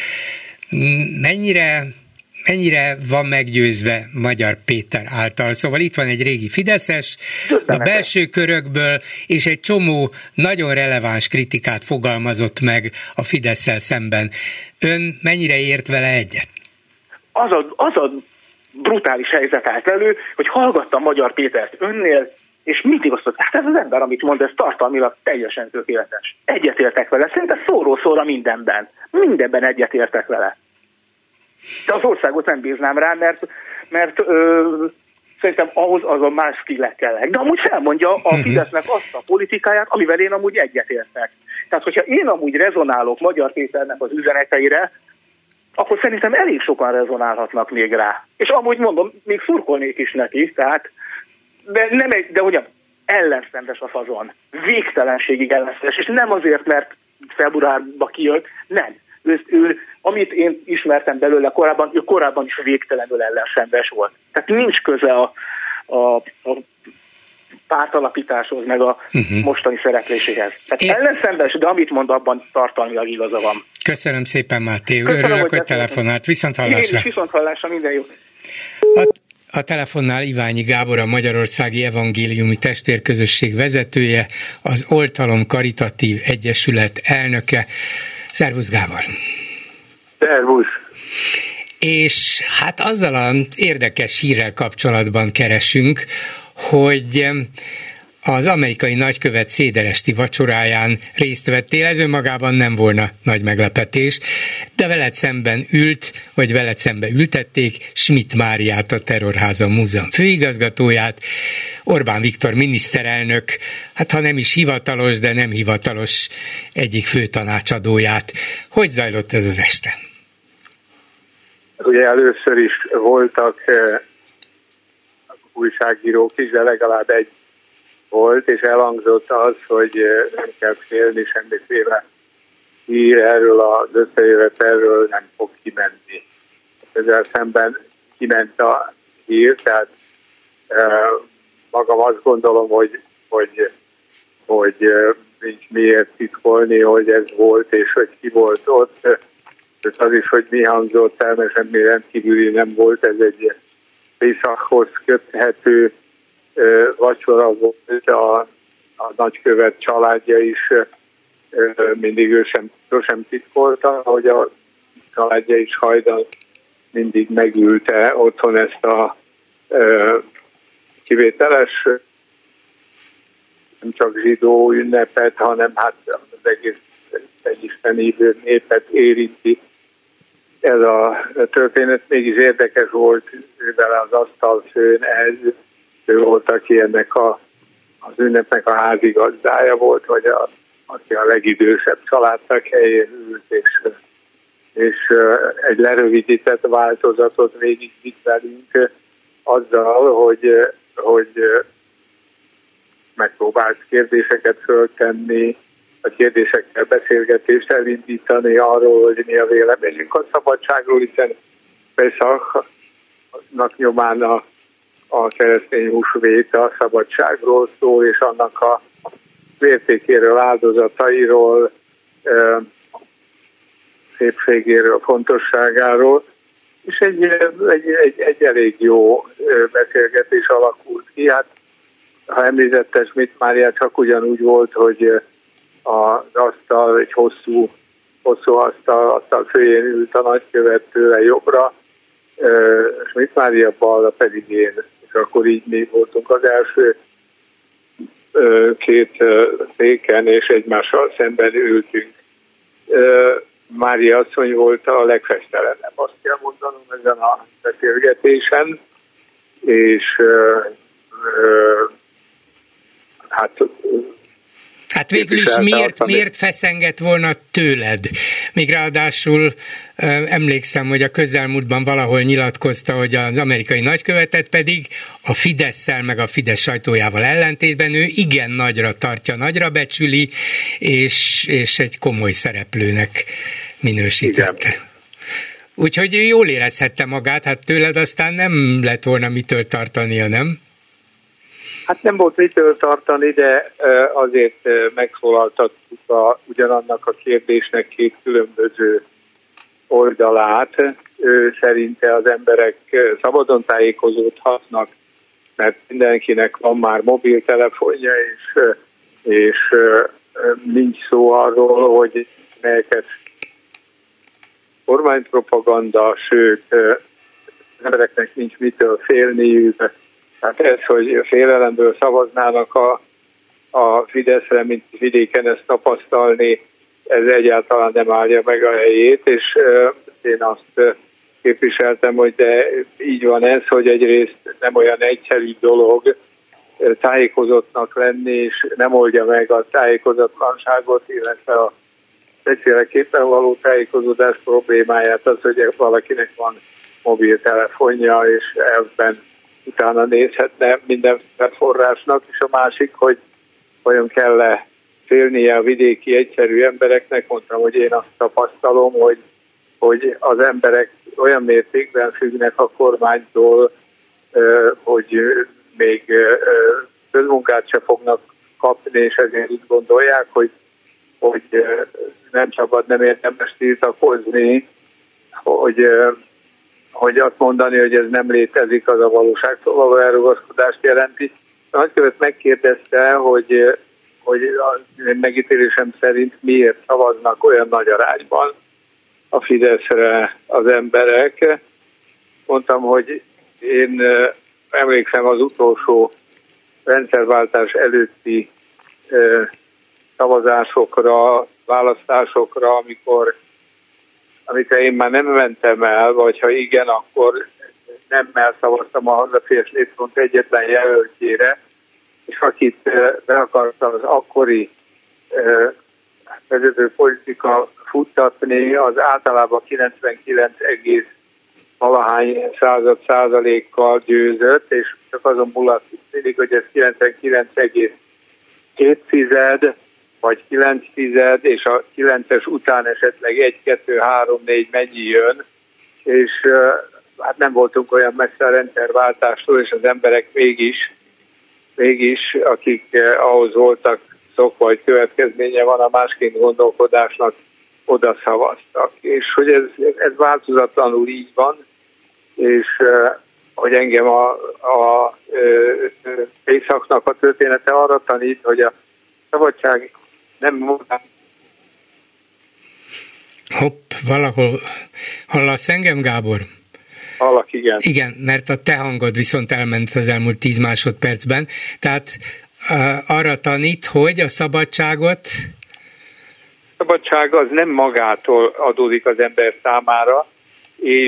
mennyire van meggyőzve Magyar Péter által? Szóval itt van egy régi fideszes, a belső körökből, és egy csomó nagyon releváns kritikát fogalmazott meg a Fidesszel szemben. Ön mennyire ért vele egyet? Az a brutális helyzet állt elő, hogy hallgattam Magyar Pétert önnél, és mindig azt mondta, hát ez az ember, amit mond, ez tartalmilag teljesen tökéletes. Egyetértek vele, szinte szóról-szóra mindenben egyetértek vele. De az országot nem bíznám rá, mert szerintem ahhoz azon más skillek kellek. De amúgy felmondja a Fidesznek azt a politikáját, amivel én amúgy egyetértek. Tehát, hogyha én amúgy rezonálok Magyar Péternek az üzeneteire, akkor szerintem elég sokan rezonálhatnak még rá. És amúgy mondom, még szurkolnék is neki, tehát, de ugyan ellenszenves a fazon. Végtelenségig ellenszenves. És nem azért, mert februárba kijött, nem. Ő, amit én ismertem belőle korábban is végtelenül ellenszenves volt. Tehát nincs köze a pártalapításhoz, meg a mostani szerepléséhez. Tehát ellenszenves, de amit mond, abban tartalmilag igaza van. Köszönöm szépen, Máté úr. Örülök, hogy telefonált. Viszonthallásra. Viszonthallásra, minden jó. A telefonnál Iványi Gábor, a Magyarországi Evangéliumi Testvérközösség vezetője, az Oltalom Karitatív Egyesület elnöke. Szervusz, Gábor! Szervusz! És hát azzal az érdekes hírrel kapcsolatban keresünk, hogy az amerikai nagykövet széderesti vacsoráján részt vettél, ez önmagában nem volna nagy meglepetés, de veled szemben veled szembe ültették Schmidt Máriát, a Terrorháza Múzeum főigazgatóját, Orbán Viktor miniszterelnök, hát ha nem is hivatalos, de nem hivatalos egyik főtanácsadóját. Hogy zajlott ez az este? Ugye először is voltak újságírók is, de legalább egy volt, és elhangzott az, hogy nem kell félni, semmiféle hír erről az összejövetelről nem fog kimenni. Ezzel szemben kiment a hír, tehát magam azt gondolom, hogy nincs miért titkolni, hogy ez volt, és hogy ki volt ott. És az is, hogy mi hangzott el, mert semmi rendkívüli nem volt, ez egy Pészakhoz köthető vacsora volt, a nagykövet családja is mindig ő sem titkolta, hogy a családja is hajdan mindig megülte otthon ezt a kivételes, nem csak zsidó ünnepet, hanem hát az egész isteni népet érinti. Ez a történet mégis érdekes volt, vele az asztalfőn ez, ő volt, aki ennek az ünnepnek a házigazdája volt, vagy aki a legidősebb családnak helyén ült, és egy lerövidített változatot végigvitt velünk azzal, hogy megpróbált kérdéseket föltenni, a kérdésekkel beszélgetést elindítani arról, hogy mi a véleményünk a szabadságról, hiszen Peszachnak nyomán a keresztény húsvét a szabadságról szól, és annak a értékéről, áldozatairól, szépségéről, fontosságáról, és egy elég jó beszélgetés alakult ki. Hát, ha említette Schmidt Mária, csak ugyanúgy volt, hogy az asztal, egy hosszú asztal főjén ült a nagykövet tőle jobbra, Schmidt Mária balra pedig én, és akkor így mi voltunk az első két széken, és egymással szemben ültünk. Mária asszony volt a legfesztelenebb, azt kell mondanom ezen a beszélgetésen, és hát végül is miért feszengett volna tőled? Még ráadásul emlékszem, hogy a közelmúltban valahol nyilatkozta, hogy az amerikai nagykövetet pedig a Fidesszel meg a Fidesz sajtójával ellentétben ő igen nagyra tartja, nagyra becsüli, és egy komoly szereplőnek minősítette. Igen. Úgyhogy ő jól érezhette magát, hát tőled aztán nem lett volna mitől tartania, nem? Hát nem volt mitől tartani, de azért megszólaltattuk ugyanannak a kérdésnek két különböző oldalát. Ő szerinte az emberek szabadon tájékozódhatnak, mert mindenkinek van már mobiltelefonja, és nincs szó arról, hogy melyeket kormánypropaganda, sőt, az embereknek nincs mitől félniük. Hát ez, hogy félelemből szavaznának a Fideszre, mint vidéken ezt tapasztalni, ez egyáltalán nem állja meg a helyét, és én azt képviseltem, hogy de így van ez, hogy egyrészt nem olyan egyszerű dolog tájékozottnak lenni, és nem oldja meg a tájékozatlanságot, illetve a egyféleképpen való tájékozódás problémáját az, hogy valakinek van mobiltelefonja, és ebben utána nézhetne minden forrásnak, és a másik, hogy olyan kell-e félnie a vidéki egyszerű embereknek, mondtam, hogy én azt tapasztalom, hogy az emberek olyan mértékben függnek a kormánytól, hogy még közmunkát se fognak kapni, és ezért úgy gondolják, hogy nem szabad, nem érdemes tiltakozni, hogy azt mondani, hogy ez nem létezik, az a valóságtól való elrugaszkodást jelenti. A nagykövet megkérdezte, hogy a megítélésem szerint miért szavaznak olyan nagy arányban a Fideszre az emberek. Mondtam, hogy én emlékszem az utolsó rendszerváltás előtti szavazásokra, választásokra, amikor én már nem mentem el, vagy ha igen, akkor nem szavaztam a Hazaférés Népfront egyetlen jelöltjére, és akit be akartam az akkori vezető politika futtatni, az általában 99,valahány% győzött, és csak azon múlott mindig, hogy ez 99,2 vagy 9, és a 9-es után esetleg 1, 2, 3, 4 mennyi jön, és hát nem voltunk olyan messze a rendszerváltástól, és az emberek mégis akik ahhoz voltak szokva, hogy következménye van a másként gondolkodásnak, oda szavaztak. És hogy ez változatlanul így van, és hogy engem a Északnak a története arra tanít, hogy a szabadság nem mondám. Hopp, valahol hallasz engem, Gábor? Hallak, igen. Igen, mert a te hangod viszont elment az elmúlt 10 másodpercben. Tehát arra tanít, hogy a szabadságot... A szabadság az nem magától adódik az ember számára, és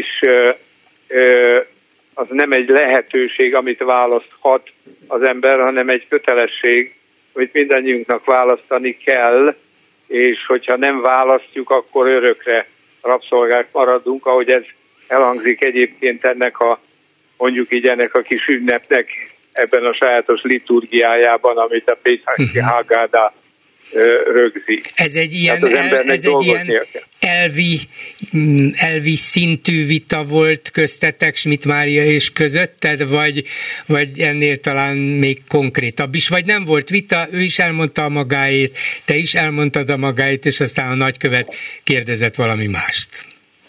az nem egy lehetőség, amit választhat az ember, hanem egy kötelesség, amit mindannyiunknak választani kell, és hogyha nem választjuk, akkor örökre rabszolgák maradunk, ahogy ez elhangzik egyébként ennek a kis ünnepnek ebben a sajátos liturgiájában, amit a Pécsi Haggadah rögzít. Ez egy ilyen, elvi szintű vita volt köztetek, Schmidt Mária és közötted, vagy ennél talán még konkrétabb is, vagy nem volt vita, ő is elmondta a magáét, te is elmondtad a magáét, és aztán a nagykövet kérdezett valami mást.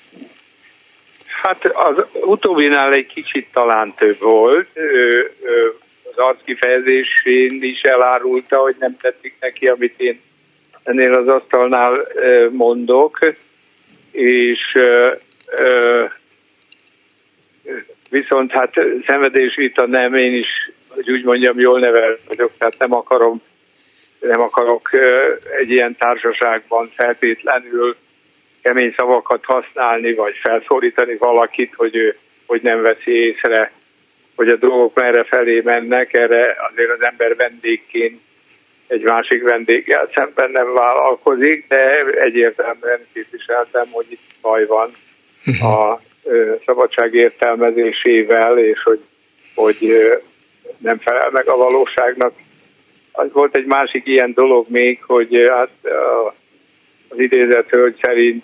Hát az utóbbinál egy kicsit talán több volt. Az arckifejezésén is elárulta, hogy nem tetszik neki, amit én ennél az asztalnál mondok, és Viszont hát szenvedésvita nem, én is, hogy úgy mondjam, jól nevelt vagyok, tehát nem akarok egy ilyen társaságban feltétlenül kemény szavakat használni, vagy felszólítani valakit, hogy nem veszi észre, hogy a dolgok merre felé mennek, erre azért az ember vendégként egy másik vendéggel szemben nem vállalkozik, de egyértelműen képviseltem, hogy itt baj van a szabadság értelmezésével, és hogy nem felel meg a valóságnak. Az volt egy másik ilyen dolog még, hogy hát az idézett hölgy szerint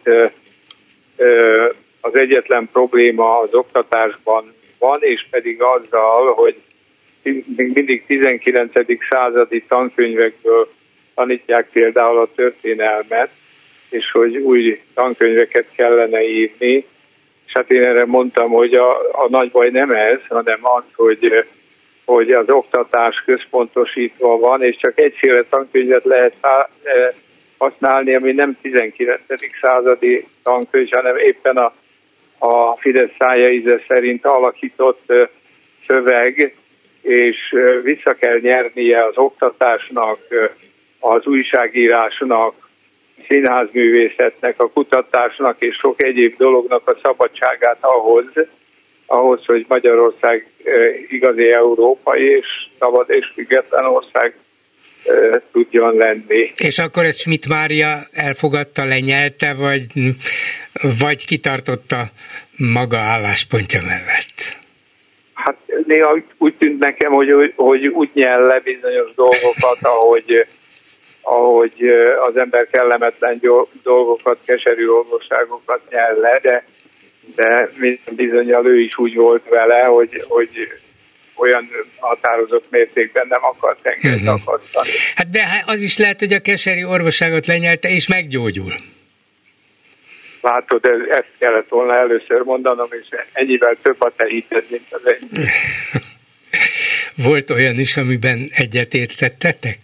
az egyetlen probléma az oktatásban van, és pedig azzal, hogy még mindig 19. századi tankönyvekből tanítják például a történelmet, és hogy új tankönyveket kellene írni. És hát én erre mondtam, hogy a nagy baj nem ez, hanem az, hogy az oktatás központosítva van, és csak egyféle tankönyvet lehet használni, ami nem 19. századi tankönyv, hanem éppen a Fidesz szája íze szerint alakított szöveg, és vissza kell nyernie az oktatásnak, az újságírásnak, színházművészetnek, a kutatásnak és sok egyéb dolognak a szabadságát ahhoz, hogy Magyarország igazi európai és szabad és független ország tudjon lenni. És akkor ezt Schmidt Mária elfogadta, lenyelte, vagy kitartotta maga álláspontja mellett? Hát néha úgy tűnt nekem, hogy úgy nyel le bizonyos dolgokat, ahogy az ember kellemetlen dolgokat, keserű orvosságokat nyel le, de bizonnyal ő is úgy volt vele, hogy olyan határozott mértékben nem akart engem akasztani. Hát de az is lehet, hogy a keserű orvosságot lenyelte, és meggyógyul. Látod, ezt kellett volna először mondanom, és ennyivel több a te hited, mint az ennyi. Volt olyan is, amiben egyetértettetek?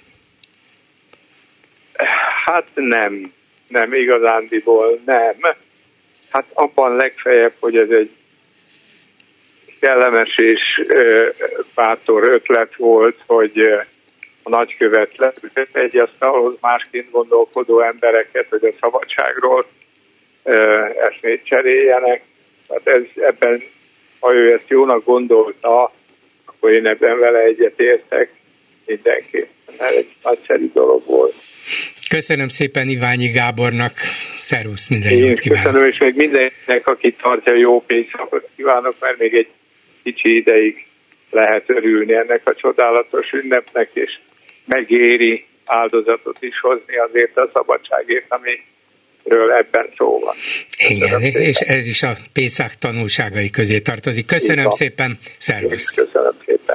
Hát nem igazándiból nem. Hát abban legfeljebb, hogy ez egy kellemes és bátor ötlet volt, hogy a nagykövet leültet egy asztalhoz másként gondolkodó embereket, hogy a szabadságról eszmét cseréljenek. Tehát ebben, ha ő ezt jónak gondolta, akkor én ebben vele egyetértek mindenképpen. Ez egy nagyszerű dolog volt. Köszönöm szépen Iványi Gábornak, szervusz, minden jót kívánok. Köszönöm, és még mindenkinek, aki tartja, jó pénzszakot kívánok, mert még egy kicsi ideig lehet örülni ennek a csodálatos ünnepnek, és megéri áldozatot is hozni azért a szabadságért, amiről ebben szó van. Igen, és ez is a Pészák tanulságai közé tartozik. Köszönöm szépen, szervusz. Köszönöm szépen.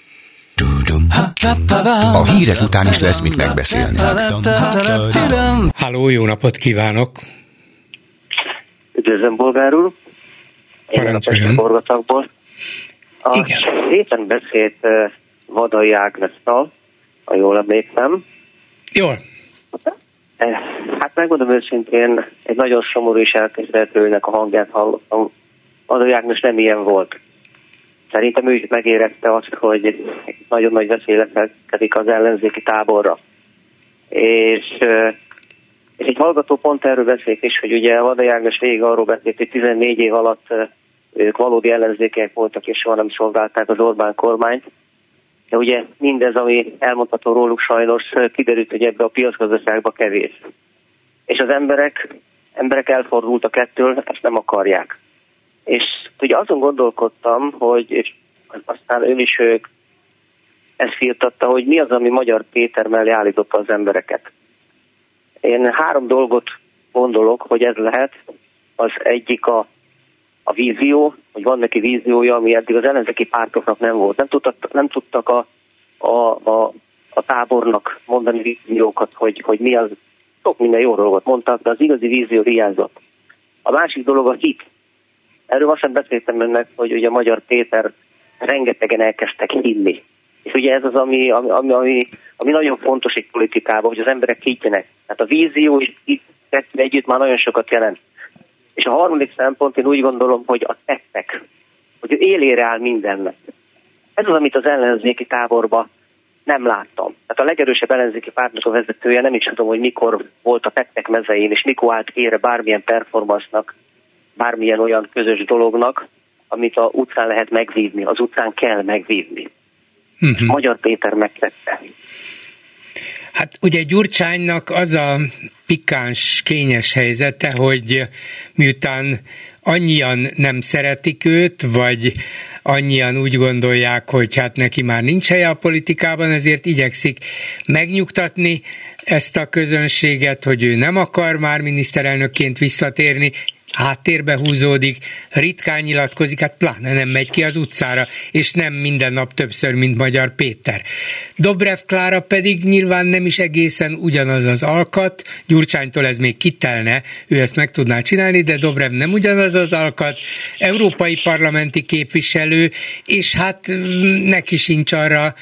A hírek után is lesz mit megbeszélni. Halló, jó napot kívánok! Üdvözlöm, bolgár úr! Én a Pesti Forgatagból. Héten beszélt Vadai Ágnesztal, ha jól emlékszem. Jól. Hát megmondom őszintén, egy nagyon szomorú és elkezdetőnek a hangját hallottam. Vadai Ágnes nem ilyen volt. Szerintem ő is megérezte azt, hogy nagyon nagy veszély leselkedik az ellenzéki táborra. És egy hallgató pont erről beszélt is, hogy ugye Vadai Ágnes végig arról beszélt, hogy 14 év alatt ők valódi ellenzékek voltak, és soha nem szolgálták az Orbán kormányt. De ugye mindez, ami elmondható róluk, sajnos kiderült, hogy ebbe a piacgazdaságba kevés. És az emberek elfordultak ettől, ezt nem akarják. És ugye azon gondolkodtam, és aztán ön is ezt firtatta, hogy mi az, ami Magyar Péter mellé állította az embereket. Én 3 dolgot gondolok, hogy ez lehet. Az egyik a vízió, hogy van neki víziója, ami eddig az ellenzéki pártoknak nem volt. Nem tudtak a tábornak mondani víziókat, hogy mi az. Sok minden jó dolgot mondtak, de az igazi vízió hiányzott. A másik dolog a hit. Erről azt sem beszéltem önnek, hogy ugye Magyar Péter rengetegen elkezdtek hinni. És ugye ez az, ami nagyon fontos egy politikában, hogy az emberek higgyenek. Tehát a vízió és itt együtt már nagyon sokat jelent. És a harmadik szempont, én úgy gondolom, hogy a tettek. hogy ő élére áll mindennek. Ez az, amit az ellenzéki táborban nem láttam. Tehát a legerősebb ellenzéki pártnak a vezetője, nem is tudom, hogy mikor volt a tettek mezején, és mikor állt kére bármilyen performance-nak, bármilyen olyan közös dolognak, amit az utcán lehet megvívni, az utcán kell megvívni. Magyar Péter megtette. Hát ugye Gyurcsánynak az a pikáns, kényes helyzete, hogy miután annyian nem szeretik őt, vagy annyian úgy gondolják, hogy hát neki már nincs helye a politikában, ezért igyekszik megnyugtatni ezt a közönséget, hogy ő nem akar már miniszterelnökként visszatérni, háttérbe húzódik, ritkán nyilatkozik, hát pláne nem megy ki az utcára, és nem minden nap többször, mint Magyar Péter. Dobrev Klára pedig nyilván nem is egészen ugyanaz az alkat, Gyurcsánytól ez még kitelne, ő ezt meg tudná csinálni, de Dobrev nem ugyanaz az alkat, európai parlamenti képviselő, és hát neki sincs arra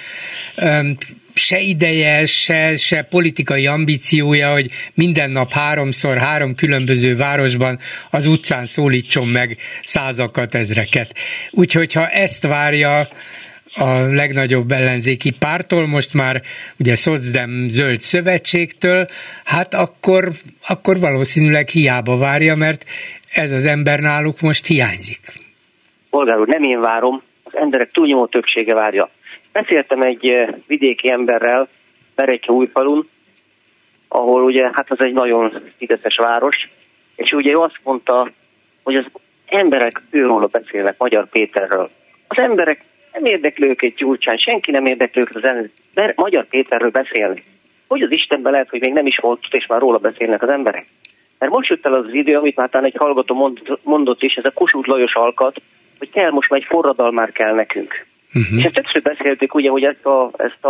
se ideje, se politikai ambíciója, hogy minden nap 3 különböző városban az utcán szólítson meg százakat, ezreket. Úgyhogy ha ezt várja a legnagyobb ellenzéki pártól, most már ugye Szocdem Zöld Szövetségtől, hát akkor valószínűleg hiába várja, mert ez az ember náluk most hiányzik. Polgár úr, nem én várom, az emberek túlnyomó többsége várja. Beszéltem egy vidéki emberrel Berettyóújfalun, ahol ugye, hát az egy nagyon fideszes város, és ugye ő azt mondta, hogy az emberek őróla beszélnek, Magyar Péterről. Az emberek nem érdekli őket Gyurcsány, senki nem érdekli őket az ellenzék, Magyar Péterről beszélni. Hogy az Istenben lehet, hogy még nem is volt, és már róla beszélnek az emberek? Mert most jött el az idő, amit már talán egy hallgató mondott is, ez a Kossuth Lajos alkat, hogy kell most már egy forradalmár kell nekünk. És ezt többször beszéltük, ugye, hogy ezt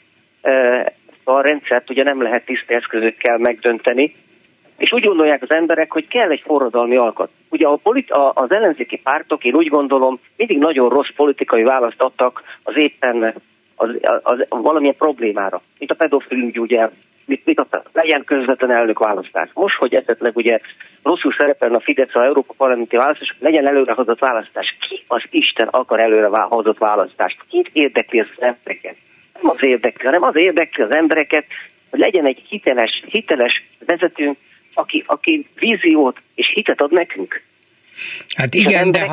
a rendszert ugye nem lehet tiszta eszközökkel megdönteni, és úgy gondolják az emberek, hogy kell egy forradalmi alkat. Ugye az ellenzéki pártok, én úgy gondolom, mindig nagyon rossz politikai választ adtak az éppen az valamilyen problémára. Mint a pedofil ügy, ugye, legyen közvetlen elnökválasztás. Most, hogy esetleg ugye rosszul szerepelne a Fidesz az Európa Parlamenti választás, legyen előrehozott választás. Ki az Isten akar előrehozott választást? Kit érdekli az embereket? Nem az érdekli, hanem az érdekli az embereket, hogy legyen egy hiteles vezetőnk, aki víziót és hitet ad nekünk. Hát igen, de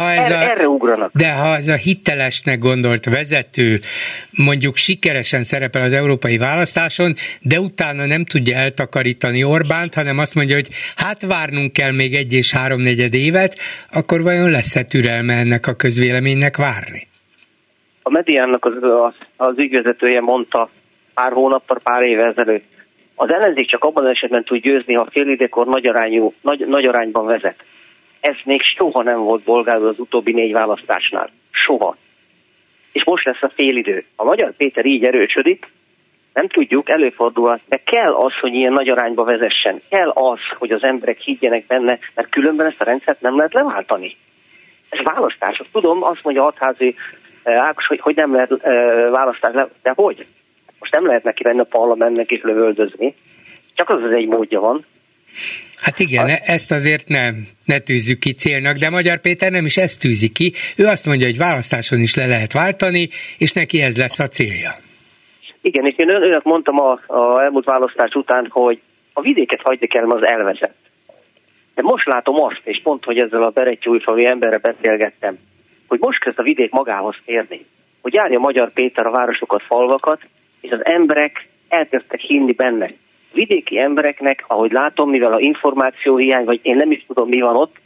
ha ez a hitelesnek gondolt vezető mondjuk sikeresen szerepel az európai választáson, de utána nem tudja eltakarítani Orbánt, hanem azt mondja, hogy hát várnunk kell még 1 és 3/4 évet, akkor vajon lesz-e türelme ennek a közvéleménynek várni? A Mediánnak az ügyvezetője mondta pár éve ezelőtt, az ellenzék csak abban az esetben tud győzni, ha fél időkor nagy arányban vezet. Ez még soha nem volt bolgárul az utóbbi 4 választásnál. Soha. És most lesz a félidő. A Magyar Péter így erősödik, nem tudjuk, előfordul, de kell az, hogy ilyen nagy arányba vezessen. Kell az, hogy az emberek higgyenek benne, mert különben ezt a rendszert nem lehet leváltani. Ez választás. Tudom, azt mondja Hatházi Ákos, hogy nem lehet választás, de hogy? Most nem lehet neki venni a parlamentnek és lövöldözni. Csak az egy módja van. Hát igen, ezt azért ne tűzzük ki célnak, de Magyar Péter nem is ezt tűzi ki. Ő azt mondja, hogy választáson is le lehet váltani, és neki ez lesz a célja. Igen, és én önök mondtam a elmúlt választás után, hogy a vidéket hagyjuk el, az elvezet. De most látom azt, és pont, hogy ezzel a Berettyóújfalui emberre beszélgettem, hogy most kezd a vidék magához térni. Hogy járja Magyar Péter a városokat, falvakat, és az emberek elkezdtek hinni benne. Vidéki embereknek, ahogy látom, mivel a információhiány, vagy én nem is tudom, mi van ott,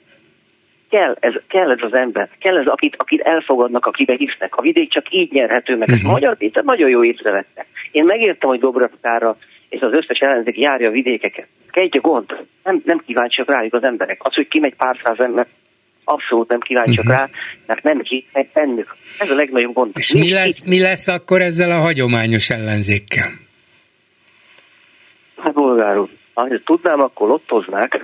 kell ez az ember, kell ez, akit elfogadnak, akibe hisznek. A vidék csak így nyerhető meg. Ezt Magyar Péter nagyon jó észrevette. Én megértem, hogy Dobrev Klára és az összes ellenzék járja a vidékeket. Egy gond, nem kíváncsiak rájuk az emberek. Az, hogy kimegy pár száz ember, abszolút nem kíváncsiak rá, mert nem hisznek bennük. Ez a legnagyobb gond. És mi lesz akkor ezzel a hagyományos ellenzékkel? Hát bolgár úr, ha tudnám, akkor lottoznák.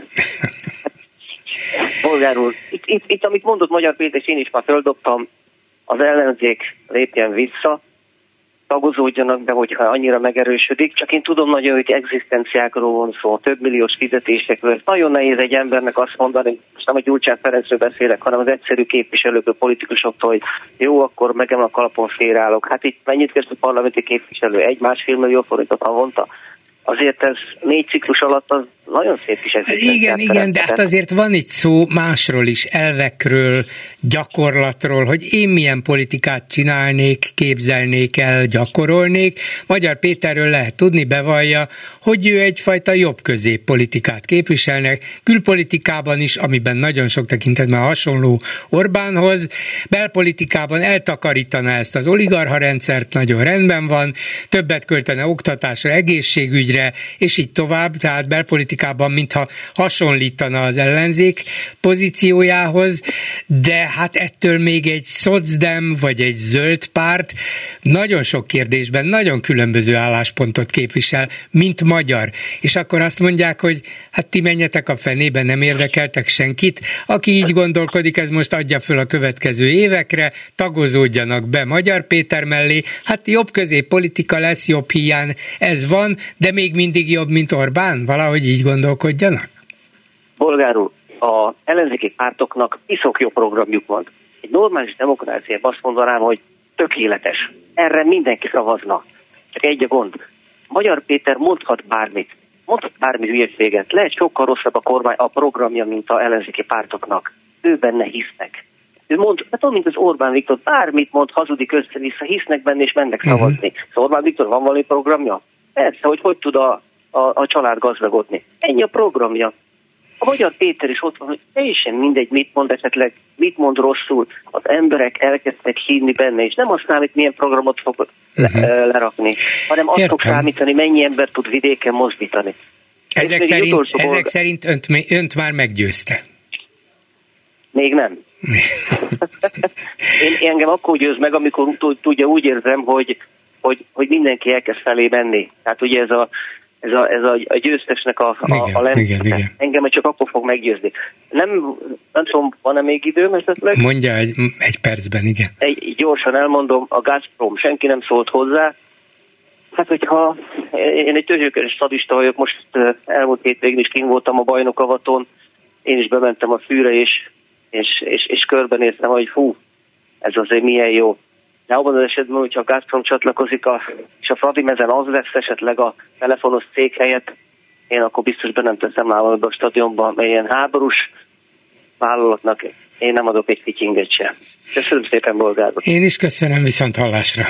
Bolgár úr, itt amit mondott Magyar Péter, és én is már földobtam, az ellenzék lépjen vissza, tagozódjanak be, hogyha annyira megerősödik, csak én tudom nagyon, hogy egzisztenciákról van szó, több milliós fizetésekről. Nagyon nehéz egy embernek azt mondani, most nem a Gyurcsány Ferencről beszélek, hanem az egyszerű képviselőkről, politikusoktól, hogy jó, akkor megem a kalapon félreállok. Hát itt mennyit keres a parlamenti képviselő? 1-1,5 millió forintot havonta? Azért ez 4 ciklus alatt az nagyon szép kis egzisztenciát. Igen, de hát azért van itt szó másról is, elvekről, gyakorlatról, hogy én milyen politikát csinálnék, képzelnék el, gyakorolnék. Magyar Péterről lehet tudni, bevallja, hogy ő egyfajta jobb-közép politikát képviselnek, külpolitikában is, amiben nagyon sok tekintetben hasonló Orbánhoz, belpolitikában eltakarítaná ezt az oligarcha rendszert, nagyon rendben van, többet költene oktatásra, egészségügyre, és így tovább, tehát belpolitikában mintha hasonlítana az ellenzék pozíciójához, de hát ettől még egy szocdem vagy egy zöld párt nagyon sok kérdésben nagyon különböző álláspontot képvisel, mint magyar. És akkor azt mondják, hogy hát ti menjetek a fenébe, nem érdekeltek senkit. Aki így gondolkodik, ez most adja föl a következő évekre, tagozódjanak be Magyar Péter mellé. Hát jobb középpolitika lesz, jobb hiány, ez van, de még mindig jobb, mint Orbán? Valahogy így gondolkodjanak? Bolgár úr, az ellenzéki pártoknak iszok jó programjuk van. Egy normális demokráciában azt mondanám, hogy tökéletes. Erre mindenki szavazna. Csak egy a gond. Magyar Péter mondhat bármit. Mondhat bármi hülyeséget. Lehet sokkal rosszabb a programja, mint az ellenzéki pártoknak. Ő benne hisznek. Ő mond, hát mint az Orbán Viktor, bármit mond, hazudik össze-vissza, hisznek benne és mennek szavazni. Szóval Orbán Viktor van valami programja? Persze, hogy tud a család gazdagodni. Ennyi a programja. A Magyar Péter is ott van, hogy teljesen mindegy, mit mond esetleg, mit mond rosszul. Az emberek elkezdtek hinni benne, és nem azt számít, milyen programot fog lerakni, hanem azt fog számítani, mennyi ember tud vidéken mozdítani. Ezek szerint önt már meggyőzte. Még nem. Én engem akkor győz meg, amikor tudja, úgy érzem, hogy mindenki elkezd felé menni. Tehát ugye ez a győztesnek a lendülete. Engem csak akkor fog meggyőzni. Nem tudom, van-e még időm esetleg? Mondja egy percben, igen. Gyorsan elmondom, a Gazprom, senki nem szólt hozzá. Hát, hogyha én egy tőzsőkeres stadista vagyok, most elmúlt hétvégén is kint voltam a bajnokavaton, én is bementem a fűre, és körbenéztem, hogy fú, ez azért milyen jó. De abban az esetben, hogyha a Gazprom csatlakozik, és a Fradi mezen az lesz esetleg a telefonos cég helyett, én akkor biztos be nem teszem államban a stadionban, mert ilyen háborús vállalatnak én nem adok egy fityinget sem. Köszönöm szépen, Bolgár úr. Én is köszönöm, viszont hallásra.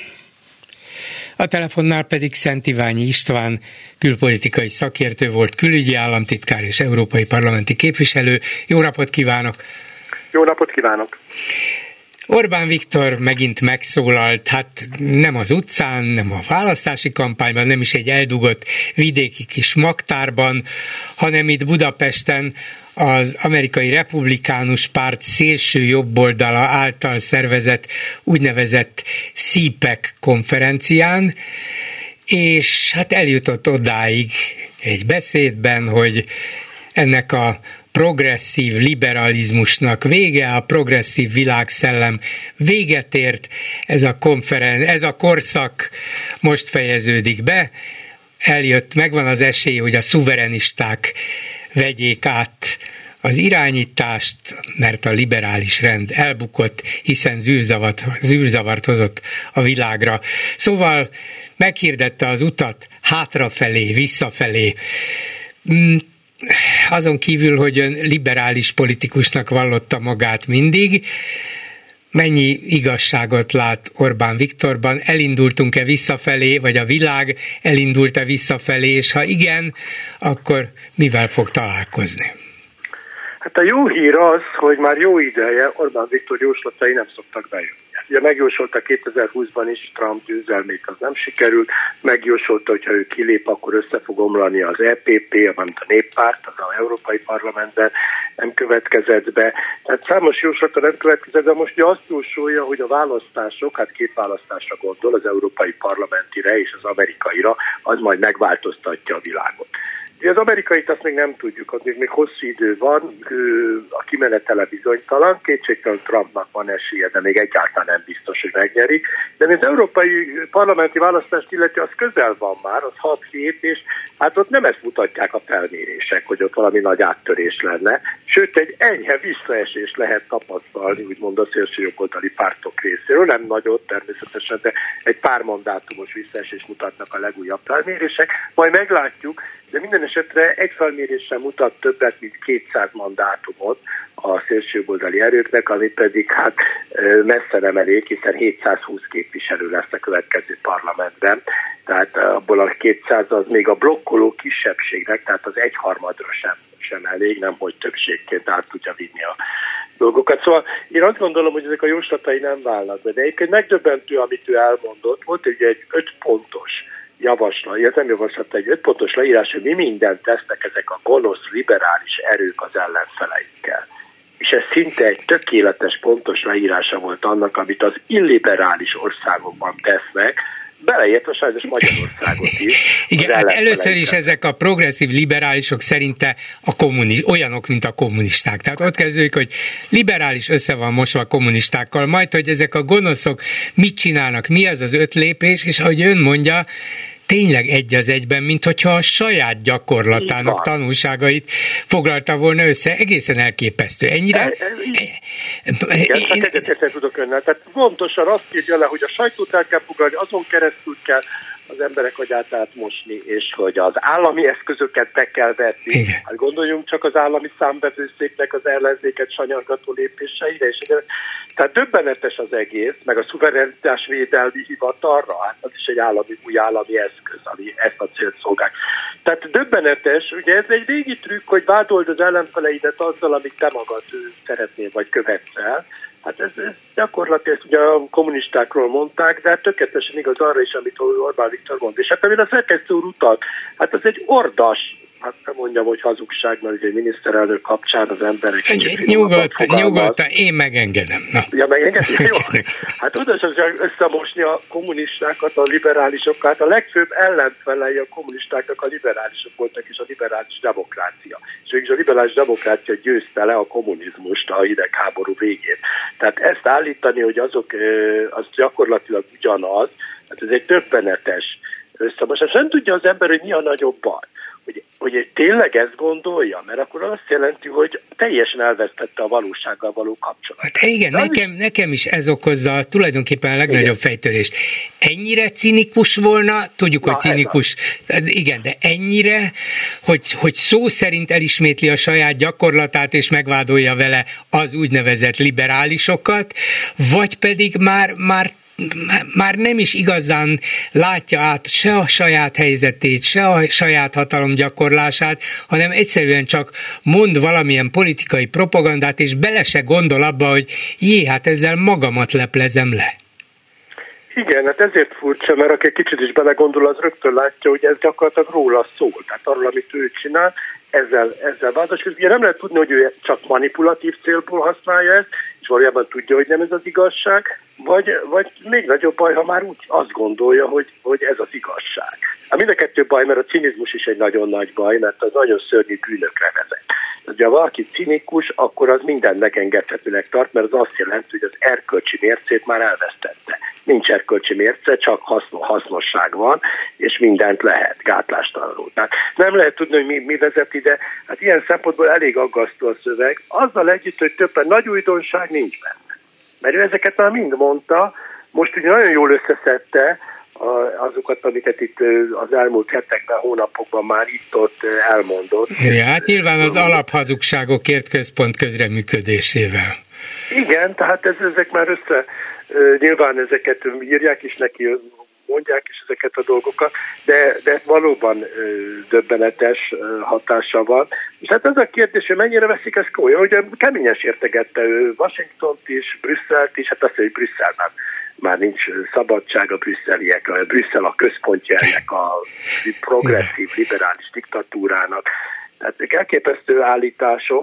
A telefonnál pedig Szent Iványi István, külpolitikai szakértő volt, külügyi államtitkár és európai parlamenti képviselő. Jó napot kívánok! Jó napot kívánok! Orbán Viktor megint megszólalt, hát nem az utcán, nem a választási kampányban, nem is egy eldugott vidéki kis magtárban, hanem itt Budapesten az amerikai republikánus párt szélső jobboldala által szervezett úgynevezett CPAC konferencián, és hát eljutott odáig egy beszédben, hogy ennek a progresszív liberalizmusnak vége, a progresszív világszellem véget ért, ez a korszak most fejeződik be, megvan az esély, hogy a szuverenisták vegyék át az irányítást, mert a liberális rend elbukott, hiszen zűrzavart hozott a világra. Szóval meghirdette az utat hátrafelé, visszafelé. Azon kívül, hogy ön liberális politikusnak vallotta magát mindig, mennyi igazságot lát Orbán Viktorban? Elindultunk-e visszafelé, vagy a világ elindult-e visszafelé, és ha igen, akkor mivel fog találkozni? Hát a jó hír az, hogy már jó ideje Orbán Viktor jóslatai nem szoktak bejönni. Ugye megjósolta 2020-ban is, Trump győzelmék az nem sikerült, megjósolta, hogyha ő kilép, akkor össze fog omlani az EPP, valamint a Néppárt, az a Európai Parlamentben nem következett be. Tehát számos jóslata nem következett, de most azt jósolja, hogy a választások, hát 2 választásra gondol, az Európai Parlamentire és az amerikaira, az majd megváltoztatja a világot. Az amerikait azt még nem tudjuk, addig még hosszú idő van, a kimenetele bizonytalan, kétségtelen Trumpnak van esélye, de még egyáltalán nem biztos, hogy megnyeri. De az európai parlamenti választást illeti, az közel van már, az 6 hét, és hát ott nem ezt mutatják a felmérések, hogy ott valami nagy áttörés lenne. Sőt, egy enyhe visszaesés lehet tapasztalni, úgymond a szélsőjobboldali pártok részéről. Nem nagyot természetesen, de egy pár mandátumos visszaesés mutatnak a legújabb felmérések. Majd meglátjuk, de minden esetre egy felméréssel mutat többet, mint 200 mandátumot a szélsőjobboldali erőknek, ami pedig hát messze nem elég, hiszen 720 képviselő lesz a következő parlamentben. Tehát abból a 200 az még a blokkoló kisebbségnek, tehát az 1/3 sem elég, nem hogy többségként át tudja vinni a dolgokat. Szóval én azt gondolom, hogy ezek a jóslatai nem válnak be, de egyébként megdöbbentő, amit ő elmondott, volt ugye egy 5 pontos javaslat, nem javaslat, egy 5 pontos leírás, hogy mi mindent tesznek ezek a gonosz, liberális erők az ellenfeleikkel. És ez szinte egy tökéletes, pontos leírása volt annak, amit az illiberális országokban tesznek, beleértve sajnos Magyarországot is. Igen, hát először is ezek a progresszív liberálisok szerinte olyanok, mint a kommunisták. Tehát ott kezdődik, hogy liberális össze van mosva a kommunistákkal, majd, hogy ezek a gonoszok mit csinálnak, mi az az 5 lépés, és ahogy ön mondja, tényleg egy az egyben, mint hogyha a saját gyakorlatának tanulságait foglalta volna össze. Egészen elképesztő. Ennyire... Igen, egyetérteni tudok önnel. Tehát pontosan azt írja le, hogy a sajtót el kell fogadni, azon keresztül kell az emberek agyát átmosni, és hogy az állami eszközöket be kell vetni. Hát gondoljunk csak az állami számbevőszéknek az ellenzéket sanyargató lépéseire, és tehát döbbenetes az egész, meg a szuverenitásvédelmi hivatalra, hát az is egy új állami eszköz, ami ezt a célt szolgál. Tehát döbbenetes, ugye ez egy régi trükk, hogy vádold az ellenfeleidet azzal, amit te magad szeretnél, vagy követsz el. Hát ez gyakorlatilag ezt ugye a kommunistákról mondták, de hát tökéletesen igaz arra is, amit Orbán Viktor mond. És hát amire a szerkesztő úr utalt, hát ez egy ordas, hát nem mondjam, hogy hazugság, mert ugye egy miniszterelnök kapcsán az emberek... Nyugodtan, én megengedem. Na. Ja, megengedem? Jó. Hát oda sem összemosni a kommunistákat, a liberálisokat. A legfőbb ellenfelei a kommunistáknak a liberálisok voltak, és a liberális demokrácia. És végül a liberális demokrácia győzte le a kommunizmust a hidegháború végén. Tehát ezt állítani, hogy az gyakorlatilag ugyanaz, hát ez egy döbbenetes összemosás. Nem tudja az ember, hogy mi a nagyobb baj. Hogy tényleg ezt gondolja, mert akkor azt jelenti, hogy teljesen elvesztette a valósággal való kapcsolatot. Hát igen, nekem is ez okozza tulajdonképpen a legnagyobb fejtörést. Ennyire cinikus volna, tudjuk, hogy cinikus, igen, de ennyire, hogy szó szerint elismétli a saját gyakorlatát, és megvádolja vele az úgynevezett liberálisokat, vagy pedig már nem is igazán látja át se a saját helyzetét, se a saját hatalom gyakorlását, hanem egyszerűen csak mond valamilyen politikai propagandát, és bele se gondol abba, hogy hát ezzel magamat leplezem le. Igen, hát ezért furcsa, mert aki kicsit is belegondol, az rögtön látja, hogy ez gyakorlatilag róla szól. Tehát arról, amit ő csinál, ezzel vázas. Ugye nem lehet tudni, hogy ő csak manipulatív célból használja ezt, és valójában tudja, hogy nem ez az igazság, vagy még nagyobb baj, ha már úgy azt gondolja, hogy ez az igazság. Mind a kettő baj, mert a cinizmus is egy nagyon nagy baj, mert az nagyon szörnyű bűnökre vezet. Ha valaki cinikus, akkor az mindent megengedhetőnek tart, mert az azt jelenti, hogy az erkölcsi mércét már elvesztette. Nincs erkölcsi mérce, csak hasznosság van, és mindent lehet, gátlástalanul. Tehát nem lehet tudni, hogy mi vezet ide. Hát ilyen szempontból elég aggasztó a szöveg. Azzal együtt, hogy többen nagy újdonság nincs benne. Mert ő ezeket már mind mondta, most ugye nagyon jól összeszedte azokat, amiket itt az elmúlt hetekben, hónapokban már itt-ott elmondott. Ja, hát nyilván az alaphazugságokért központ közreműködésével. Igen, tehát ezek már nyilván ezeket írják is neki, mondják is ezeket a dolgokat, de valóban döbbenetes hatása van. És hát ez a kérdés, hogy mennyire veszik ezt komolyan, hogy keményen sértegette ő Washingtont is, Brüsszelt is, hát azt mondja, hogy Brüsszelben már nincs szabadság, a brüsszeliek, Brüsszel a központja ennek a progresszív, liberális diktatúrának. Tehát elképesztő állítások,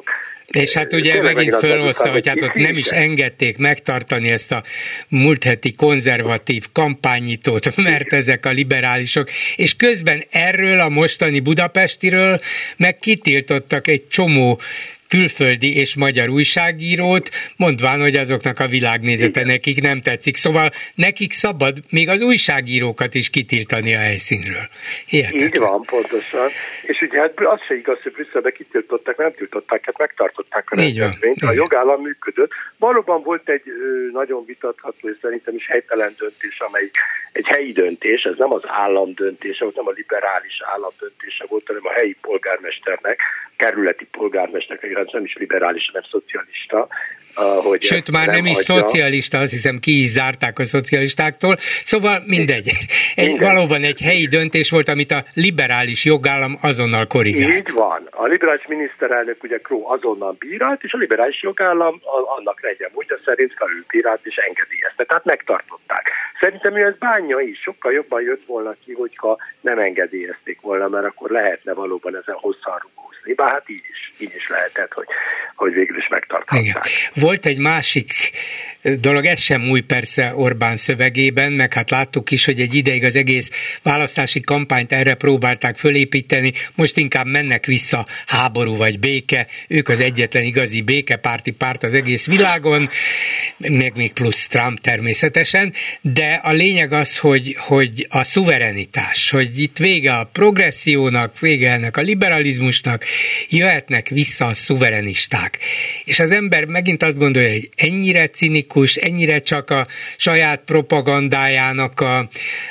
És hát ugye megint fölhozta, hogy hát ott nem is engedték megtartani ezt a múlt heti konzervatív kampánynyitót, mert ezek a liberálisok, és közben erről a mostani budapestiről meg kitiltottak egy csomó külföldi és magyar újságírót, mondván, hogy azoknak a világnézete nekik nem tetszik. Szóval nekik szabad még az újságírókat is kitiltani a helyszínről. Hihetetlen. Így van, pontosan. És ugye hát az se igaz, hogy Brüsszelbe kitiltották, nem tiltották, hát megtartották a rendezvényt. A jogállam működött. Valóban volt egy nagyon vitatható, és szerintem is helytelen döntés, amely egy helyi döntés, ez nem az állam döntése volt, nem a liberális állam döntése volt, hanem a helyi polgármesternek, kerületi polgármesternek, nem is liberális, hanem szocialista. Sőt, már nem is szocialista, azt hiszem ki is zárták a szocialistáktól, szóval mindegy. Valóban egy helyi döntés volt, amit a liberális jogállam azonnal korrigált. Így van. A liberális miniszterelnök ugye Kró azonnal bírált, és a liberális jogállam annak legyen módja szerint felülbírált és engedélyezte. Tehát megtartották. Szerintem ő ez bánja is, sokkal jobban jött volna ki, hogyha nem engedélyezték volna, mert akkor lehetne valóban ezen hosszan rugózni. Bár hát így is lehetett, hogy végül is megtartották. Igen. Volt egy másik dolog, ez sem új persze Orbán szövegében, meg hát láttuk is, hogy egy ideig az egész választási kampányt erre próbálták fölépíteni, most inkább mennek vissza háború vagy béke, ők az egyetlen igazi békepárti párt az egész világon, még plusz Trump természetesen, de a lényeg az, hogy a szuverenitás, hogy itt vége a progressziónak, vége ennek a liberalizmusnak, jöhetnek vissza a szuverenisták. És az ember megint azt gondolja, hogy ennyire cinikus, ennyire csak a saját propagandájának a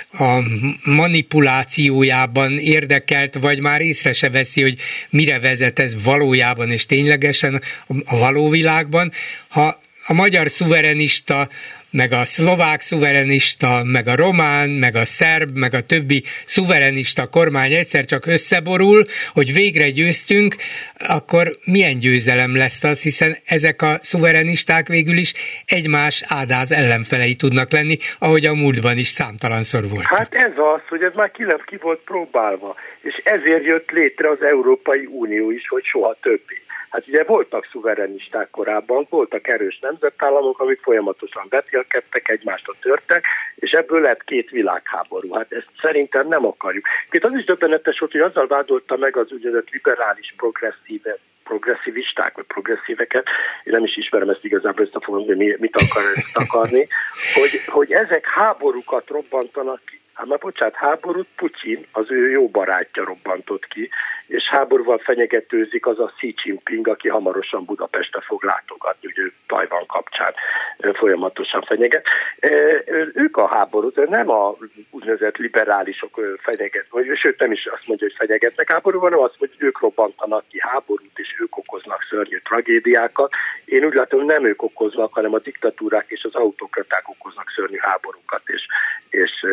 manipulációjában érdekelt, vagy már észre se veszi, hogy mire vezet ez valójában és ténylegesen a való világban. Ha a magyar szuverenista, meg a szlovák szuverenista, meg a román, meg a szerb, meg a többi szuverenista kormány egyszer csak összeborul, hogy végre győztünk, akkor milyen győzelem lesz az, hiszen ezek a szuverenisták végül is egymás ádáz ellenfelei tudnak lenni, ahogy a múltban is számtalanszor voltak. Hát ez az, hogy ez már ki volt próbálva, és ezért jött létre az Európai Unió is, hogy soha többé. Hát ugye voltak szuverenisták korábban, voltak erős nemzetállamok, amik folyamatosan betélkedtek, egymástól törtek, és ebből lett 2 világháború. Hát ezt szerintem nem akarjuk. Itt az is döbbenetes volt, hogy azzal vádolta meg az úgynevezett liberális progresszivisták, vagy progresszíveket, én nem is ismerem ezt igazából, ezt a fogom, hogy mit akar ezt akarni, hogy ezek háborúkat robbantanak ki. Hát már bocsánat, háborút Putyin, az ő jó barátja robbantott ki, és háborúval fenyegetőzik az a Xi Jinping, aki hamarosan Budapestre fog látogatni, ugye Tajvan kapcsán folyamatosan fenyeget. Ők a háborút, nem a úgynevezett liberálisok fenyeget, vagy sőt nem is azt mondja, hogy fenyegetnek háborúban, hanem azt mondja, hogy ők robbantanak ki háborút, és ők okoznak szörnyű tragédiákat. Én úgy látom, nem ők okoznak, hanem a diktatúrák és az autokraták okoznak szörnyű háborúkat, és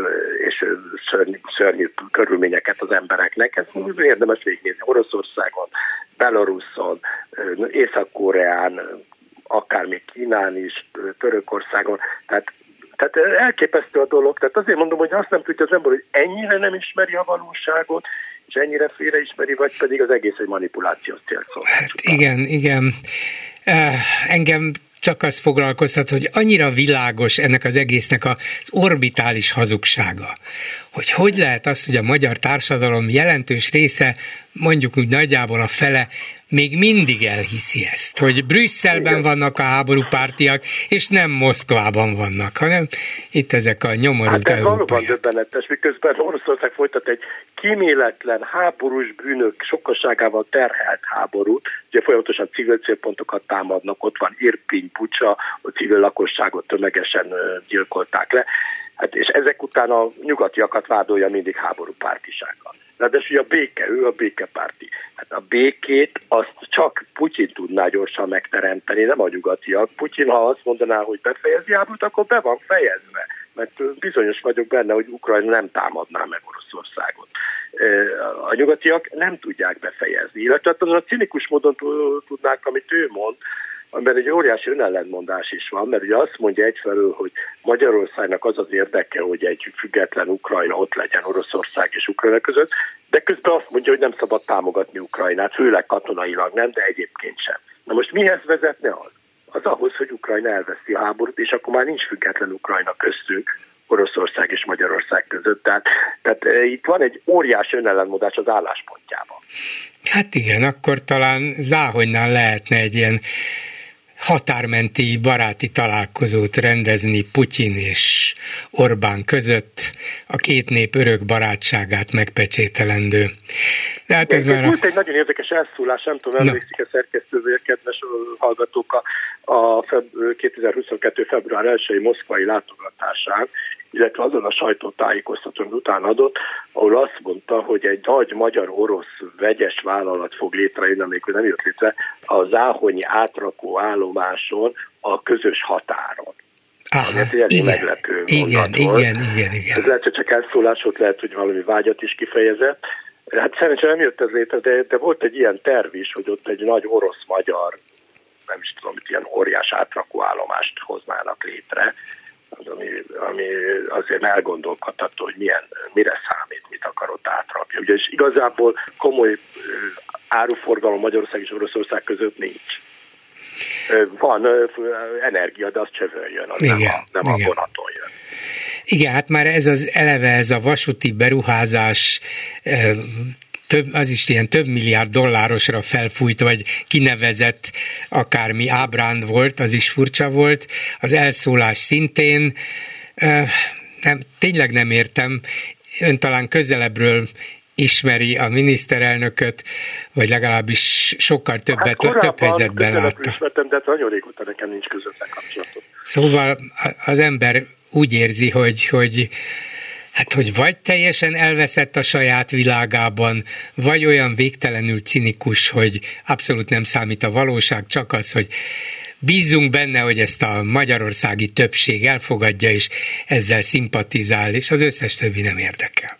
szörnyű körülményeket az embereknek. Ez érdemes végignézni Oroszországon, Belaruson, Észak-Koreán, akár még Kínán is, Törökországon. Tehát elképesztő a dolog. Tehát azért mondom, hogy azt nem tudja az ember, hogy ennyire nem ismeri a valóságot, és ennyire félreismeri, vagy pedig az egész egy manipulációs célt szolgál. Hát igen. Engem csak az foglalkoztat, hogy annyira világos ennek az egésznek az orbitális hazugsága, hogy lehet az, hogy a magyar társadalom jelentős része, mondjuk úgy nagyjából a fele, még mindig elhiszi ezt, hogy Brüsszelben vannak a háborúpártiak, és nem Moszkvában vannak, hanem itt ezek a nyomorult európaiak. Hát ez valóban döbbenetes, miközben Oroszország folytat egy kíméletlen háborús bűnök sokaságával terhelt háborút, ugye folyamatosan civil célpontokat támadnak, ott van Irpin, Bucsa, a civil lakosságot tömegesen gyilkolták le, hát és ezek után a nyugatiakat vádolja mindig háborúpártisággal. Ráadásul a béke, ő a békepárti. Hát a békét azt csak Putyin tudná gyorsan megteremteni, nem a nyugatiak. Putyin, ha azt mondaná, hogy befejezi háborút, akkor be van fejezve. Mert bizonyos vagyok benne, hogy Ukrajna nem támadná meg Oroszországot. A nyugatiak nem tudják befejezni. Illetve azon a cinikus módon tudnák, amit ő mond, amiben egy óriási önellentmondás is van, mert ugye azt mondja egyfelől, hogy Magyarországnak az az érdeke, hogy egy független Ukrajna ott legyen Oroszország és Ukrajna között, de közben azt mondja, hogy nem szabad támogatni Ukrajnát, főleg katonailag nem, de egyébként sem. Na most mihez vezetne az? Az ahhoz, hogy Ukrajna elveszti a háborút, és akkor már nincs független Ukrajna köztünk, Oroszország és Magyarország között. Tehát itt van egy óriási önellenmondás az álláspontjában. Hát igen, akkor talán Záhonynál lehetne egy ilyen határmenti baráti találkozót rendezni Putyin és Orbán között, a két nép örök barátságát megpecsételendő. De hát ez már volt egy nagyon érdekes elszólás, nem tudom, emlékszik a szerkesztővé, kedves hallgatók, a 2022. február 1-i moszkvai látogatásán, illetve azon a sajtótájékoztatón után adott, ahol azt mondta, hogy egy nagy magyar-orosz vegyes vállalat fog létrejönni, amikor nem jött létre, a záhonyi átrakó állomáson a közös határon. Igen, meglepő igen. Ez lehet, hogy csak elszólás volt, lehet, hogy valami vágyat is kifejezett. Hát szerencsére nem jött ez létre, de volt egy ilyen terv is, hogy ott egy nagy orosz-magyar, nem is tudom, hogy ilyen óriás átrakóállomást hoznának létre, ami azért elgondolkodható, hogy mire számít, mit akarott átrakni. Ugye és igazából komoly áruforgalom Magyarország és Oroszország között nincs. Van energia, de az csövöljön, az nem a vonaton jön. Igen, hát már ez a vasúti beruházás az is ilyen több milliárd dollárosra felfújt, vagy kinevezett akármi ábránd volt, az is furcsa volt. Az elszólás szintén, tényleg nem értem, ön talán közelebbről ismeri a miniszterelnököt, vagy legalábbis sokkal több helyzetben látta. Ismertem, de nagyon régóta nekem nincs közvetlen kapcsolatom. Szóval az ember úgy érzi, hogy vagy teljesen elveszett a saját világában, vagy olyan végtelenül cinikus, hogy abszolút nem számít a valóság, csak az, hogy bízzunk benne, hogy ezt a magyarországi többség elfogadja, és ezzel szimpatizál, és az összes többi nem érdekel.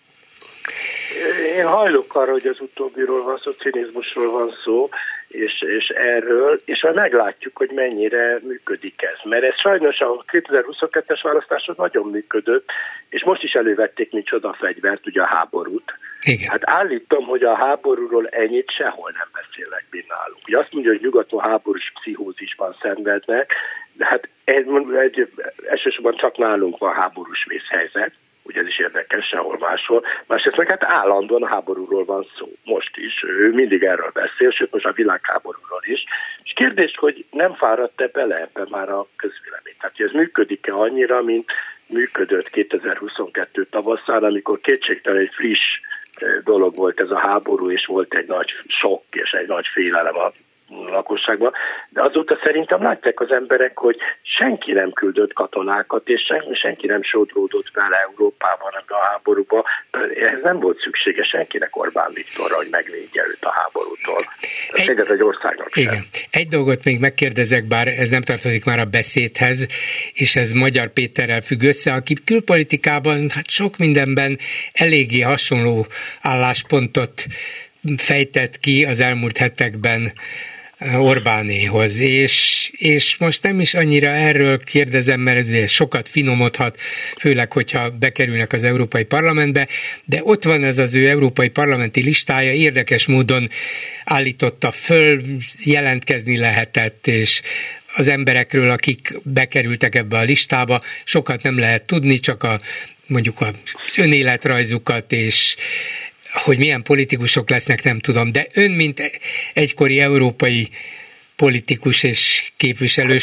Én hajlok arra, hogy az utóbbiról van szó, cinizmusról van szó, és erről, és majd meglátjuk, hogy mennyire működik ez. Mert ez sajnos a 2022-es választáson nagyon működött, és most is elővették micsoda fegyvert, ugye a háborút. Igen. Hát állítom, hogy a háborúról ennyit sehol nem beszélnek nálunk. Ugye azt mondja, hogy nyugaton háborús pszichózisban szenvednek, de hát elsősorban csak nálunk van háborús vészhelyzet, ugye ez is érdekes, sehol máshol. Másrészt meg hát állandóan a háborúról van szó. Most is. Ő mindig erről beszél, sőt most a világháborúról is. És kérdés, hogy nem fáradt-e bele ebbe már a közvélemény? Tehát, hogy ez működik-e annyira, mint működött 2022 tavaszán, amikor kétségtelen egy friss dolog volt ez a háború, és volt egy nagy sokk és egy nagy félelem a lakosságban, de azóta szerintem látják az emberek, hogy senki nem küldött katonákat, és senki nem sodródott vele Európában ebbe a háborúba. Ez nem volt szüksége senkinek Orbán Viktorra, hogy megvédje őt a háborútól. Ez egy országnak sem. Igen. Egy dolgot még megkérdezek, bár ez nem tartozik már a beszédhez, és ez Magyar Péterrel függ össze, aki külpolitikában sok mindenben eléggé hasonló álláspontot fejtett ki az elmúlt hetekben Orbánéhoz, és most nem is annyira erről kérdezem, mert ez sokat finomodhat, főleg, hogyha bekerülnek az Európai Parlamentbe, de ott van ez az ő európai parlamenti listája, érdekes módon állította föl, jelentkezni lehetett, és az emberekről, akik bekerültek ebbe a listába, sokat nem lehet tudni, csak mondjuk az önéletrajzukat, és hogy milyen politikusok lesznek, nem tudom, de ön, mint egykori európai politikus és képviselő,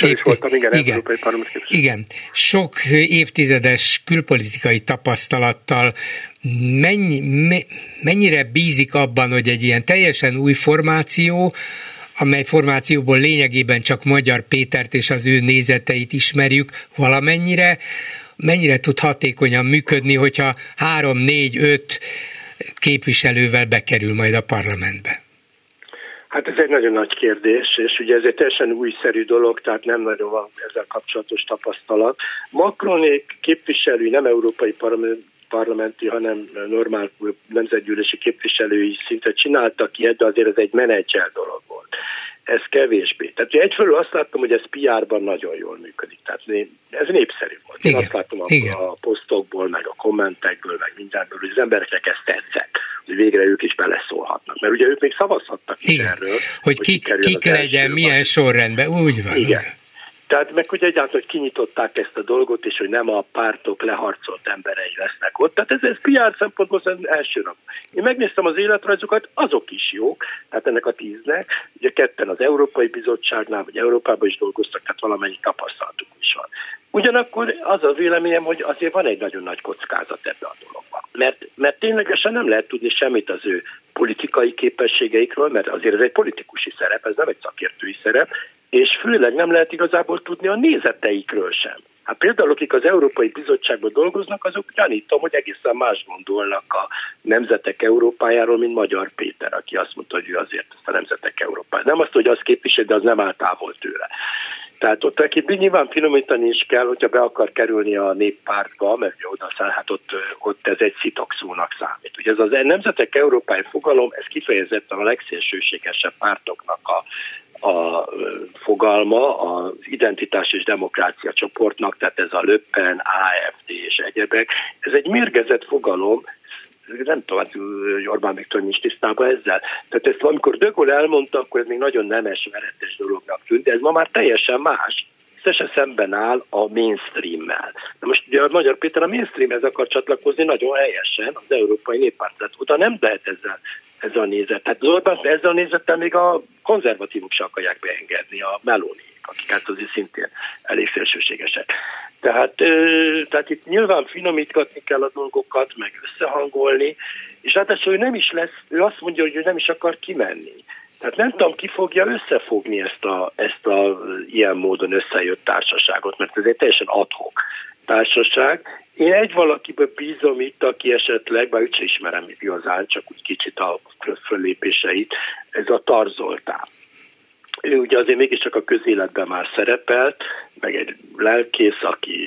sok évtizedes külpolitikai tapasztalattal mennyire bízik abban, hogy egy ilyen teljesen új formáció, amely formációból lényegében csak Magyar Pétert és az ő nézeteit ismerjük mennyire tud hatékonyan működni, hogyha 3, 4, 5 képviselővel bekerül majd a parlamentbe? Hát ez egy nagyon nagy kérdés, és ugye ez egy teljesen újszerű dolog, tehát nem nagyon van ezzel kapcsolatos tapasztalat. Macronék képviselői, nem európai parlamenti, hanem normál nemzetgyűlési képviselői szinte csináltak ilyet, de azért ez egy menedzser dolog volt. Ez kevésbé. Tehát egyfelől azt láttam, hogy ez PR-ban nagyon jól működik. Tehát ez népszerű volt. Én azt láttam a posztokból, meg a kommentekből, meg mindenből, hogy az embereknek ez tetszett. hogy végre ők is beleszólhatnak. Mert ugye ők még szavazhattak is erről. Hogy kik legyen, milyen sorrendben, úgy van. Igen. Tehát meg hogy egyáltalán, hogy kinyitották ezt a dolgot, és hogy nem a pártok leharcolt emberei lesznek ott. Tehát ez PR szempontból első nap. Én megnéztem az életrajzokat, azok is jók, tehát ennek a 10-nek. Ugye ketten az Európai Bizottságnál, vagy Európában is dolgoztak, tehát valamennyi tapasztalatuk is van. Ugyanakkor az a véleményem, hogy azért van egy nagyon nagy kockázat ebbe a dologban. Mert ténylegesen nem lehet tudni semmit az ő politikai képességeikről, mert azért ez egy politikusi szerep, ez nem egy szakértői szerep, és főleg nem lehet igazából tudni a nézeteikről sem. Hát például, akik az Európai Bizottságban dolgoznak, azok gyanítom, hogy egészen más gondolnak a nemzetek Európájáról, mint Magyar Péter, aki azt mondta, hogy ő azért ezt a nemzetek Európáját. Nem azt, hogy azt képvisel, de az nem áll távol tőle. Tehát ott aki nyilván finomítani is kell, hogyha be akar kerülni a néppártba, mert hát ott ez egy szitokszónak számít. Ugye ez az nemzetek európai fogalom, ez kifejezetten a legszélsőségesebb pártoknak a fogalma, az identitás és demokrácia csoportnak, tehát ez a Le Pen, AfD és egyebek. Ez egy mérgezett fogalom, nem tudom, hogy Orbán Viktor nincs tisztában ezzel. Tehát ezt amikor De Gaulle elmondta, akkor ez még nagyon nemes, veretes dolognak tűnt, de ez ma már teljesen más. Ez se szemben áll a mainstream-mel. Na most ugye a Magyar Péter a mainstreamhez akar csatlakozni nagyon helyesen, az Európai Néppárt. Tehát oda nem lehet ezzel a nézet. Tehát az Orbán ezzel a nézettel még a konzervatívok se akarják beengedni, a melóniék, akik hát azért szintén elég szélsőségesek. Tehát itt nyilván finomítgatni kell a dolgokat, meg összehangolni, és ráadásul ő azt mondja, hogy ő nem is akar kimenni. Tehát nem tudom, ki fogja összefogni ezt a ilyen módon összejött társaságot, mert ez egy teljesen ad-hoc társaság. Én egy valakiből bízom itt, aki esetleg, bár őt sem ismerem igazán, csak úgy kicsit a föllépéseit, ez a Tar Zoltán. Ő ugye azért mégiscsak a közéletben már szerepelt, meg egy lelkész, aki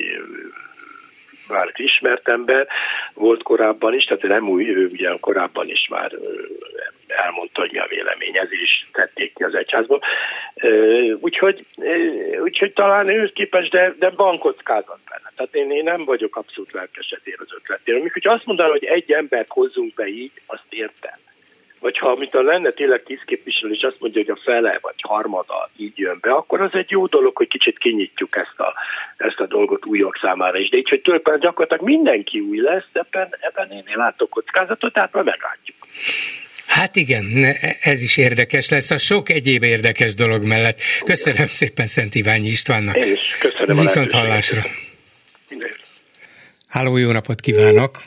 már ismert ember volt korábban is, tehát nem új, ő ugye korábban is már elmondta, hogy mi a vélemény, ezért is tették ki az egyházból. Úgyhogy talán ő képes, de van kockázat benne. Tehát én nem vagyok abszolút lelkesedér az ötletéről. Míg hogyha azt mondaná, hogy egy embert hozzunk be így, azt értem. Vagy ha mint a lenne tényleg 10 képviselő, és azt mondja, hogy a fele vagy harmada így jön be, akkor az egy jó dolog, hogy kicsit kinyitjuk ezt a dolgot újak számára is. De így, hogy tulajdonképpen gyakorlatilag mindenki új lesz, ebben én látok kockázatot, tehát majd meglátjuk. Hát igen, ez is érdekes lesz a sok egyéb érdekes dolog mellett. Köszönöm szépen Szent Iványi Istvánnak. Én is köszönöm. Viszont hallásra. Mindenjött. Háló, jó napot kívánok!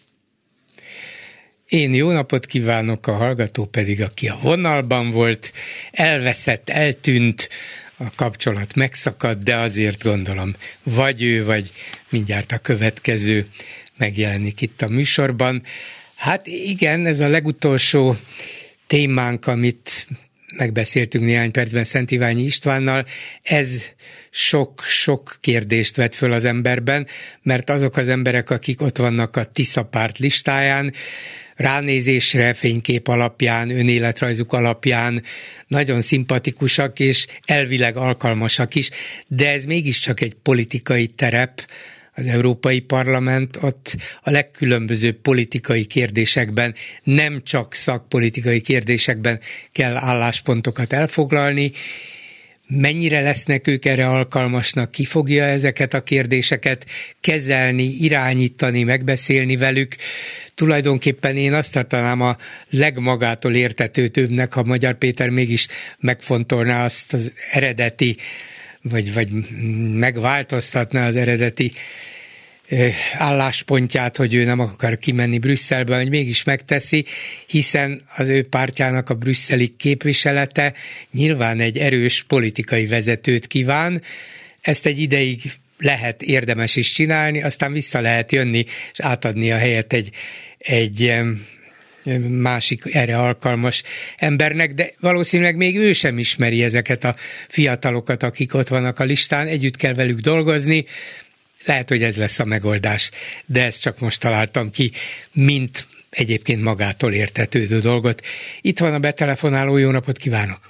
Én jó napot kívánok, a hallgató pedig, aki a vonalban volt, elveszett, eltűnt, a kapcsolat megszakadt, de azért gondolom, vagy ő, vagy mindjárt a következő megjelenik itt a műsorban. Hát igen, ez a legutolsó témánk, amit megbeszéltünk néhány percben Szent Iványi Istvánnal, ez sok kérdést vet föl az emberben, mert azok az emberek, akik ott vannak a Tisza párt listáján, ránézésre, fénykép alapján, önéletrajzuk alapján nagyon szimpatikusak és elvileg alkalmasak is, de ez mégiscsak egy politikai terep, az Európai Parlament, ott a legkülönbözőbb politikai kérdésekben, nem csak szakpolitikai kérdésekben kell álláspontokat elfoglalni. Mennyire lesznek ők erre alkalmasnak, ki fogja ezeket a kérdéseket kezelni, irányítani, megbeszélni velük. Tulajdonképpen én azt tartanám a legmagától értetődőbbnek, ha Magyar Péter mégis megfontolná azt az eredeti, vagy megváltoztatná az eredeti álláspontját, hogy ő nem akar kimenni Brüsszelbe, hogy mégis megteszi, hiszen az ő pártjának a brüsszeli képviselete nyilván egy erős politikai vezetőt kíván. Ezt egy ideig lehet, érdemes is csinálni, aztán vissza lehet jönni, és átadni a helyet egy másik erre alkalmas embernek, de valószínűleg még ő sem ismeri ezeket a fiatalokat, akik ott vannak a listán, együtt kell velük dolgozni. Lehet, hogy ez lesz a megoldás, de ezt csak most találtam ki, mint egyébként magától értetődő dolgot. Itt van a betelefonáló, jó napot kívánok!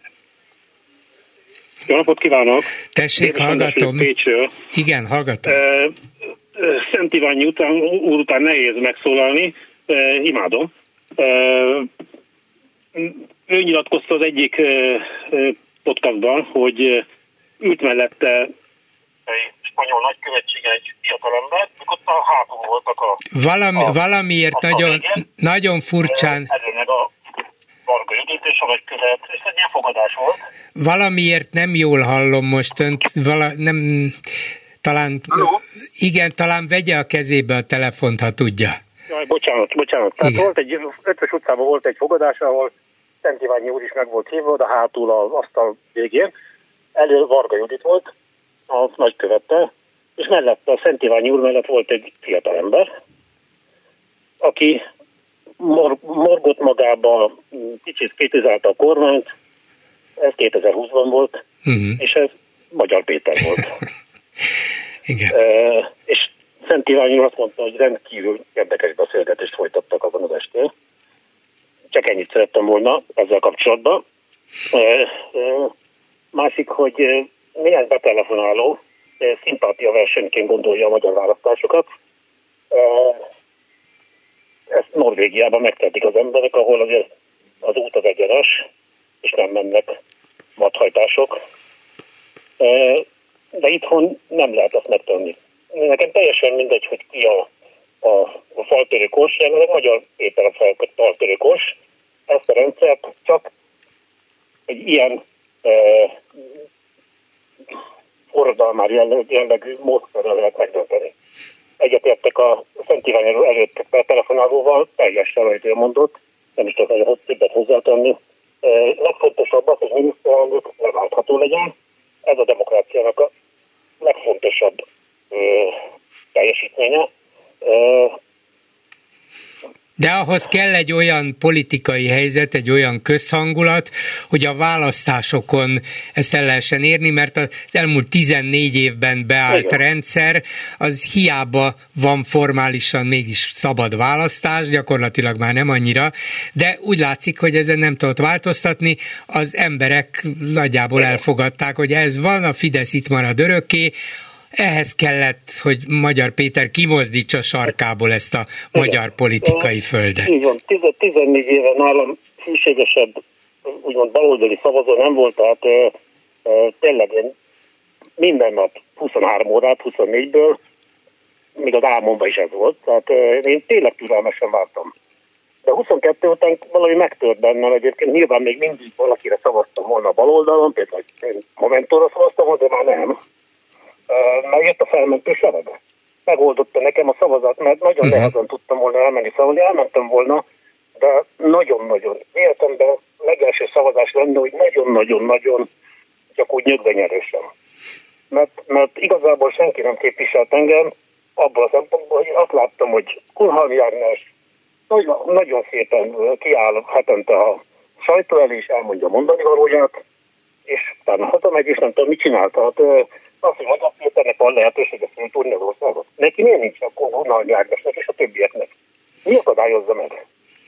Jó napot kívánok! Tessék, hallgatom. Pécsről. Igen, hallgatom. Szent Iványi úr után nehéz megszólalni, imádom. Ő nyilatkozta az egyik podcastban, hogy ült mellette egy spanyol nagykövetségen egy fiatalember, mikor ott a hátul voltak valamiért nagyon furcsán... Előleg a Varga Judit és a nagykövet, és egy ilyen fogadás volt. Valamiért nem jól hallom most önt, talán vegye a kezébe a telefont, ha tudja. Jaj, bocsánat. Tehát volt egy Ötvös utcában volt egy fogadás, ahol Szent Iványi úr is meg volt hívva, de hátul az asztal végén. Elő Varga Judit volt, a nagykövette, és mellette a Szent Iványi úr mellett volt egy fiatalember, aki morgott magába, kicsit kritizálta a kormányt, ez 2020-ban volt, és ez Magyar Péter volt. Igen. És Szent Iványi úr azt mondta, hogy rendkívül érdekes beszélgetést folytattak abban az estén. Csak ennyit szerettem volna ezzel kapcsolatban. Másik, hogy néhány betelefonáló szimpátia versenyként gondolja a magyar választásokat. Ezt Norvégiában megtehetik az emberek, ahol azért az út az egyenes, és nem mennek vadhajtások. De itthon nem lehet ezt megtenni. Nekem teljesen mindegy, hogy ki a faltörőkos, jelenleg Magyar Péter a faltörőkos. Ezt a rendszert csak egy ilyen forradalmár jellegű módszerrel lehet megdönteni. Egyetértek a Szent Iványi előtt telefonálóval, teljesen, amit ő mondott, nem is tudok hogy többet hozzátenni. Legfontosabb az, hogy miniszterelnök leváltható legyen. Ez a demokráciának a legfontosabb teljesítménye. De ahhoz kell egy olyan politikai helyzet, egy olyan közhangulat, hogy a választásokon ezt el lehessen érni, mert az elmúlt 14 évben beállt rendszer, az hiába van formálisan mégis szabad választás, gyakorlatilag már nem annyira, de úgy látszik, hogy ezen nem tudott változtatni, az emberek nagyjából elfogadták, hogy ez van, a Fidesz itt marad örökké. Ehhez kellett, hogy Magyar Péter kimozdítsa sarkából ezt a magyar politikai földet. Így van, 14 éve nálam hűségesebb, úgymond baloldali szavazó nem volt, tehát tényleg én minden nap 23 órát, 24-ből, még az álmomban is ez volt, tehát én tényleg türelmesen vártam. De 22 után valami megtört bennem, egyébként nyilván még mindig valakire szavaztam volna a baloldalon, például én Momentumra szavaztam volna, de már nem. Megjött a felmentő sereg. Megoldotta nekem a szavazat, mert nagyon nehezen tudtam volna elmenni szavazni. Elmentem volna, de nagyon-nagyon életemben legelső szavazás lenne, hogy nagyon-nagyon-nagyon csak úgy nyögvenyerősen. Mert igazából senki nem képviselt engem abban a szempontból, hogy azt láttam, hogy Kunhalmi Ágnes nagyon szépen kiáll hetente a sajtó elé, és elmondja mondani valóját, és utána hazamegy, és nem tudom, mit csinálta. Hát azt, hogy Magyar Péternek van lehetősége szintúrni az országot. Neki miért nincs akkor Kunhalmi Ágnesnek és a többieknek? Mi akadályozza meg?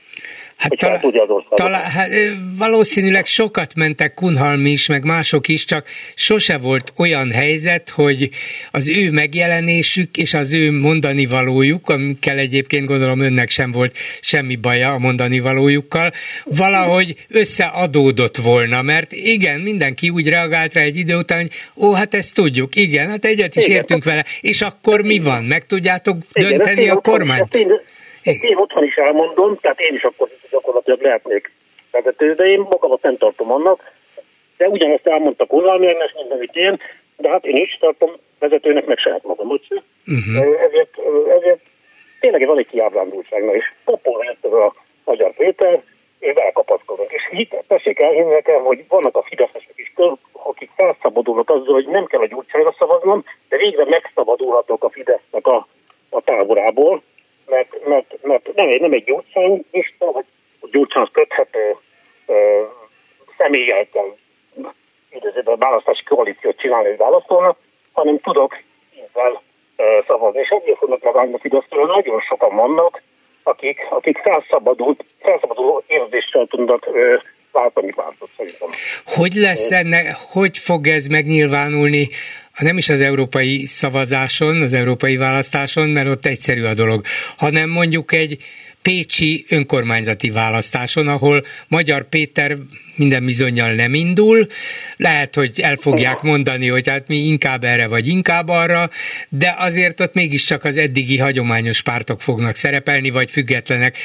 Valószínűleg sokat mentek, Kunhalmi is, meg mások is, csak sose volt olyan helyzet, hogy az ő megjelenésük és az ő mondani valójuk, amikkel egyébként gondolom önnek sem volt semmi baja a mondani valójukkal, valahogy összeadódott volna, mert igen, mindenki úgy reagált rá egy idő után, hogy hát ezt tudjuk, igen, hát egyet is értünk vele, és akkor mi van? Meg tudjátok dönteni a kormányt? Én otthon is elmondom, tehát én is akkor gyakorlatilag lehetnék vezető, de én magamat nem tartom annak, de ugyanezt elmondta Kunhalmi Ágnes, mindenit én, de hát én is tartom vezetőnek, meg saját magamat sem. Ezért tényleg van egy kiábrándultság, és popolra jött ez a Magyar Péter, és elkapaszkodunk. És tessék elhinni nekem, hogy vannak a fideszesek is, akik felszabadulnak azzal, hogy nem kell a Gyurcsányra szavaznom, de végre megszabadulhatok a Fidesznek a táborából, mert nem egy gyurcsánylista, vagy Gyurcsányhoz köthető személyekkel idézőben választási koalíciót csinálni egy választónak, hanem tudok ízzel szavazni. És egyébként fognak megállni a Fidesztől, nagyon sokan vannak, akik felszabaduló érzéssel tudnak váltani pártot, szerintem. Hogy lesz ennek, hogy fog ez megnyilvánulni nem is az európai szavazáson, az európai választáson, mert ott egyszerű a dolog, hanem mondjuk egy pécsi önkormányzati választáson, ahol Magyar Péter minden bizonnyal nem indul, lehet, hogy el fogják mondani, hogy hát mi inkább erre vagy inkább arra, de azért ott mégiscsak az eddigi hagyományos pártok fognak szerepelni, vagy függetlenek.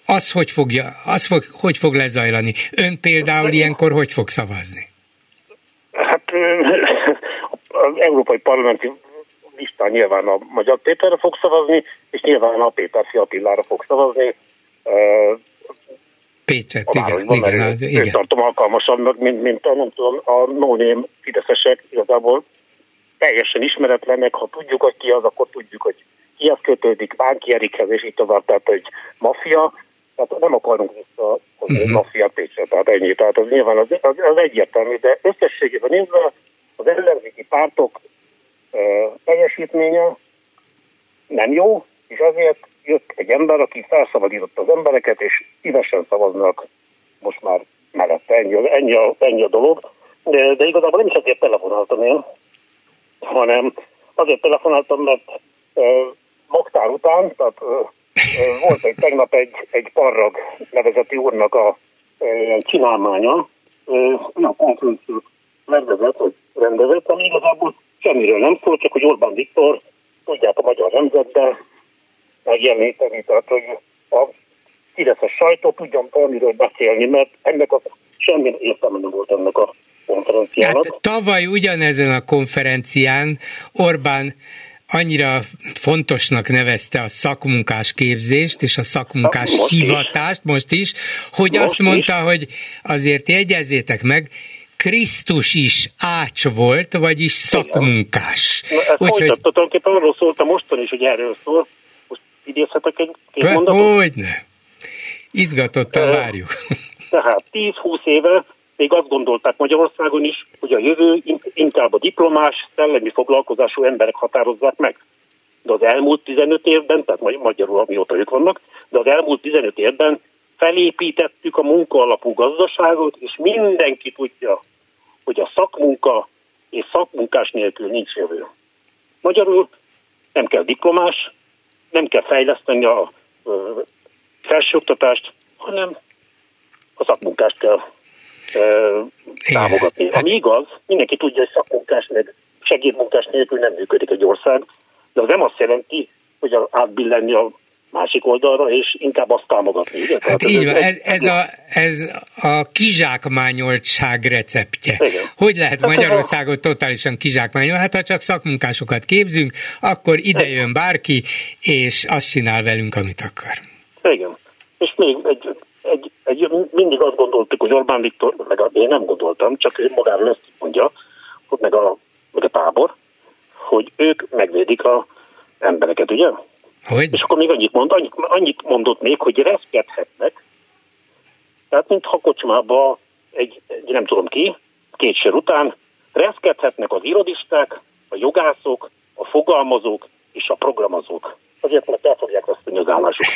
Hogy fog lezajlani? Ön például ilyenkor hogy fog szavazni? Hát az Európai Parlamenti listán nyilván a Magyar Péterre fog szavazni, és nyilván a Péter Fia Attilára fog szavazni. Pécset, igen. Őt tartom alkalmasabbnak, mint a no-name fideszesek, igazából teljesen ismeretlenek, ha tudjuk, hogy ki az, akkor tudjuk, hogy kihez kötődik, Bánki Erikhez, és így tovább, tehát egy maffia, tehát nem akarunk visszahozni egy maffia Pécsre, tehát ennyi, tehát az nyilván az egyértelmű, de összességében nézve az ellenzéki pártok teljesítménye nem jó, és azért jött egy ember, aki felszabadította az embereket, és szívesen szavaznak most már mellette. Ennyi a dolog. De igazából nem is azért telefonáltam én, hanem azért telefonáltam, mert magtár után, tehát volt tegnap egy Parrag nevezeti úrnak a csinálmánya, olyan konferenciát rendezett, ami igazából semmiről nem szól, csak hogy Orbán Viktor tudják a magyar nemzetbe megjeleníteni, tehát hogy a fideszes sajtó tudjon valamiről beszélni, mert ennek semmi értelme nem volt ennek a konferenciának. Hát, tavaly ugyanezen a konferencián Orbán annyira fontosnak nevezte a szakmunkás képzést és a szakmunkás hivatást, most is, hogy azt mondta, hogy azért jegyezzétek meg, Krisztus is ács volt, vagyis szakmunkás. Tulajdonképpen arról szólt a mostan is, hogy erről szól. Most idézhetek egy mondatot? Hogyne. Izgatottan várjuk. Tehát 10-20 éve még azt gondolták Magyarországon is, hogy a jövő inkább a diplomás, szellemi foglalkozású emberek határozzák meg. De az elmúlt 15 évben, tehát magyarul amióta ők vannak, de az elmúlt 15 évben felépítettük a munkaalapú gazdaságot, és mindenki tudja, hogy a szakmunka és szakmunkás nélkül nincs jövő. Magyarul nem kell diplomás, nem kell fejleszteni a felsőoktatást, hanem a szakmunkást kell támogatni. Ami igaz, mindenki tudja, hogy szakmunkás meg segédmunkás nélkül nem működik egy ország, de az nem azt jelenti, hogy átbillenni a másik oldalra, és inkább azt támogatni. Ugye? Hát így van, ez a kizsákmányoltság receptje. Igen. Hogy lehet Magyarországot totálisan kizsákmányolni? Hát ha csak szakmunkásokat képzünk, akkor ide jön bárki, és azt csinál velünk, amit akar. Igen. És még mindig azt gondoltuk, hogy Orbán Viktor, én nem gondoltam, csak ő magáról ezt mondja, hogy meg a tábor, hogy ők megvédik az embereket, ugye? Hogy? És akkor még annyit mondott még, hogy reszkedhetnek, tehát mintha kocsmába egy nem tudom ki, 2 sör után reszkedhetnek az irodisták, a jogászok, a fogalmazók és a programozók. Azért, mert el fogják veszteni az állásukat.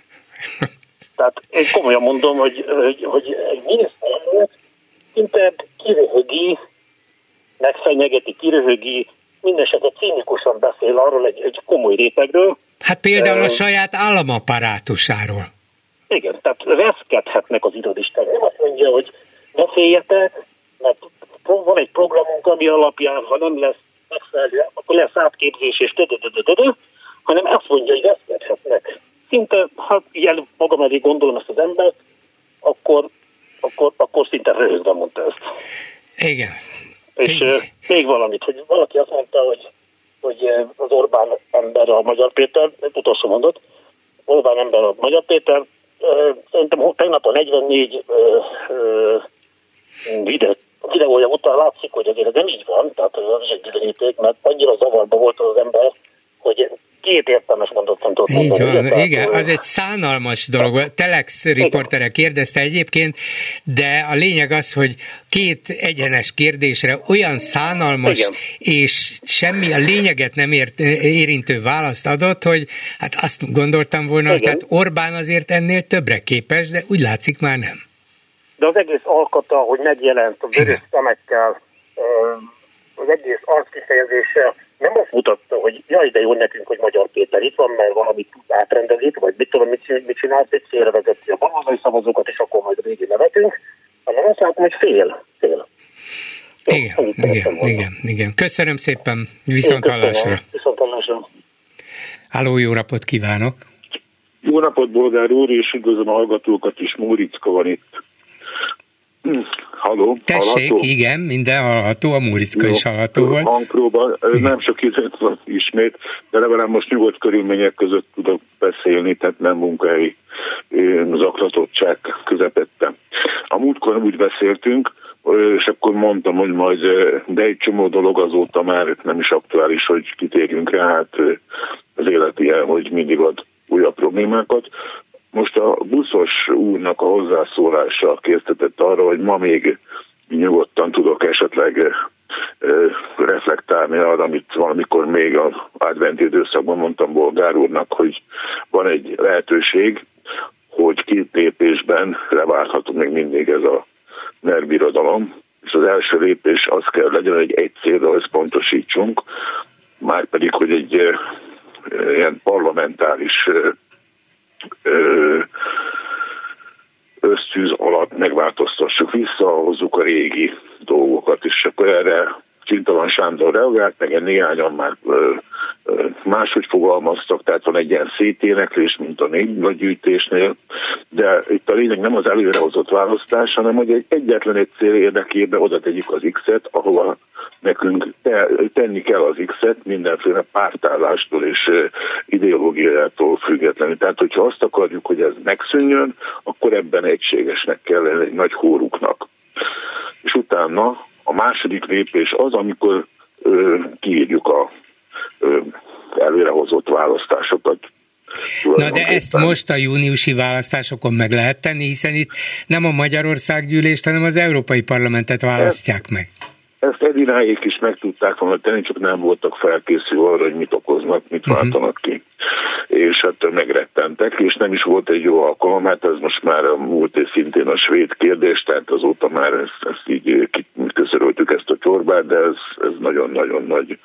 Tehát én komolyan mondom, hogy egy miniszterelnök szinte kiröhögi, megfenyegeti, mindenesetre cínikusan beszél arról egy komoly rétegről. Hát például a saját államaparátusáról. Igen, tehát reszkedhetnek az irodisták. Nem azt mondja, hogy ne féljetek, mert van egy programunk, ami alapján, ha nem lesz megfelelő, akkor lesz átképzés és hanem azt mondja, hogy reszkedhetnek. Szinte, ha ilyen magam elé gondolom ezt az embert, akkor szinte röhögve mondta ezt. Igen. És még valamit, hogy valaki azt mondta, hogy az Orbán ember a Magyar Péter, utolsó mondat, Orbán ember a Magyar Péter, szerintem tegnap a 44 videója után látszik, hogy azért ez nem így van, tehát az is egy bizonyíték, mert annyira zavarba volt az ember, hogy 2 értelmes mondatot nem tudott mondani. Így van, igen, az egy szánalmas dolog. Telex riportere kérdezte egyébként, de a lényeg az, hogy 2 egyenes kérdésre olyan szánalmas, igen, és semmi a lényeget nem érintő választ adott, hogy hát azt gondoltam volna, igen, hogy hát Orbán azért ennél többre képes, de úgy látszik már nem. De az egész alkata, hogy megjelent a vörös szemekkel, az egész arckifejezése nem azt mutatta, hogy jaj, de jó nekünk, hogy Magyar Péter itt van, mert valamit átrendezik, vagy mit tudom, mit csinált, egy félrevezeti a baloldali szavazókat, és akkor majd végig nevetünk, hanem azt látom, hogy fél. Igen. Köszönöm szépen, viszonthallásra. Halló, jó napot kívánok! Jó napot, Bolgár úr, és üdvözlöm a hallgatókat is, Móriczka van itt. Halló, tessék, hallható? Igen, minden hallható, a Móriczka is hallható volt. Hangpróba, nem sok időt van ismét, de legalább most nyugodt körülmények között tudok beszélni, tehát nem munkahelyi zaklatottság közepette. A múltkor úgy beszéltünk, és akkor mondtam, hogy majd, de egy csomó dolog azóta már nem is aktuális, hogy kitérjünk rá, hát az élet ilyen, hogy mindig ad újabb problémákat. Most a buszos úrnak a hozzászólása késztetett arra, hogy ma még nyugodtan tudok esetleg reflektálni arra, amit valamikor még az adventi időszakban mondtam Bolgár úrnak, hogy van egy lehetőség, hogy 2 lépésben leváltható még mindig ez a nervbirodalom, és az első lépés az kell legyen, hogy egy célra összpontosítsunk, márpedig, hogy egy ilyen parlamentáris ösztűz alatt megváltoztassuk, visszahozzuk a régi dolgokat, és akkor erre Csintalan Sándor reagált, meg néhányan már máshogy fogalmaztak, tehát van egy ilyen széténeklés, mint a népgyűjtésnél, de itt a lényeg nem az előrehozott választás, hanem hogy egyetlen egy cél érdekében oda tegyük az X-et, ahova nekünk tenni kell az X-et mindenféle pártállástól és ideológiától függetlenül. Tehát, hogyha azt akarjuk, hogy ez megszűnjön, akkor ebben egységesnek kell lenni, egy nagy hóruknak. És utána a második lépés az, amikor kiírjuk a előrehozott választásokat. Na de ezt most a júniusi választásokon meg lehet tenni, hiszen itt nem a Magyarországgyűlést, hanem az Európai Parlamentet választják meg. Ezt Edináék is meg tudták volna tenni, csak nem voltak felkészülve arra, hogy mit okoznak, mit váltanak ki. És hát megrettentek, és nem is volt egy jó alkalom, hát ez most már múlt és szintén a svéd kérdés, tehát azóta már ezt így kiköszöröltük ezt a csorbát, de ez nagyon-nagyon nagy,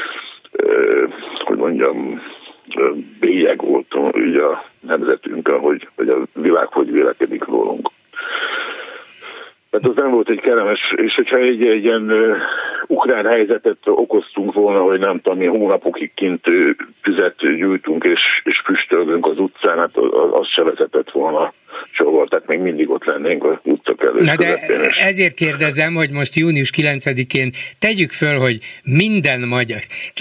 hogy mondjam, bélyeg volt ugye a nemzetünkön, hogy a világ hogy vélekedik rólunk. Tehát az nem volt egy kellemes, és hogyha egy ilyen ukrán helyzetet okoztunk volna, hogy nem tudom, mi hónapokig kint tüzet gyújtunk és füstölgünk az utcán, hát az se vezetett volna sehol, tehát még mindig ott lennénk az utcak előtt. Na de ezért kérdezem, hogy most június 9-én tegyük föl, hogy minden magyar,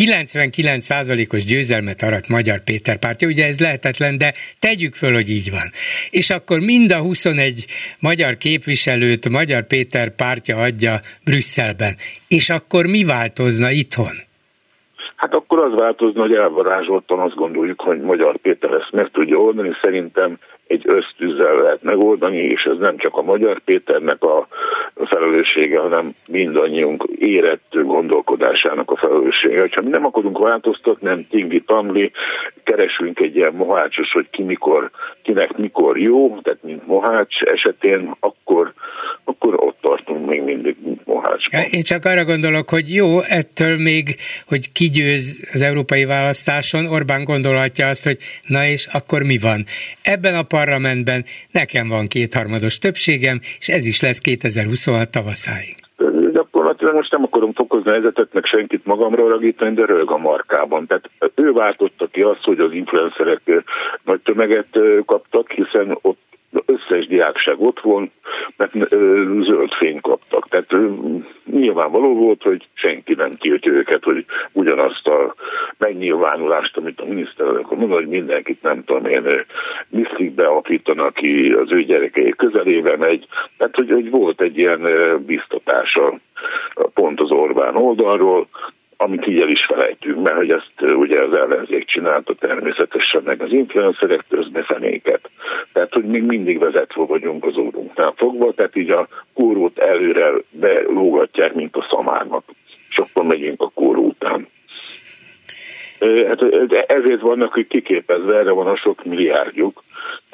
99%-os győzelmet arat Magyar Péter pártja, ugye ez lehetetlen, de tegyük föl, hogy így van. És akkor mind a 21 magyar képviselőt Magyar Péter pártja adja Brüsszelben. És akkor mi változna itthon? Hát akkor az változna, hogy elvarázsoltan azt gondoljuk, hogy Magyar Péter ezt meg tudja oldani. Szerintem egy ösztűzzel lehet megoldani, és ez nem csak a Magyar Péternek a felelőssége, hanem mindannyiunk érett gondolkodásának a felelőssége. Ha mi nem akarunk változtatni, nem tingi-tangli, keresünk egy ilyen mohácsos, hogy kinek mikor jó, tehát mint mohács esetén, akkor ott tartunk még mindig mohácsban. Én csak arra gondolok, hogy jó, ettől még, hogy kigyőz az európai választáson, Orbán gondolhatja azt, hogy na és akkor mi van? Ebben a parlamentben nekem van 2/3 többségem, és ez is lesz 2026 tavaszáig. Gyakorlatilag most nem akarom fokozni a helyzetet, meg senkit magamra ragítani, de rög a markában. Tehát ő váltotta ki azt, hogy az influencerek nagy tömeget kaptak, hiszen ott összes diákság ott volt, mert zöld fényt kaptak. Tehát nyilvánvaló volt, hogy senki nem tiltja őket, hogy ugyanazt a megnyilvánulást, amit a miniszterelnök mondta, hogy mindenkit nem tudom én miszlikbe apítanak, ki az ő gyerekei közelébe megy. Tehát, hogy volt egy ilyen biztatása pont az Orbán oldalról, amit így el is felejtünk, mert hogy ezt ugye az ellenzék csinálta természetesen, meg az influencerek közbefenéket. Tehát, hogy még mindig vezetve vagyunk az órunknál fogva, tehát így a kórót előre belógatják, mint a szamárnak. És akkor megyünk a kóró után. Hát ezért vannak, hogy kiképezve, erre van a sok milliárdjuk.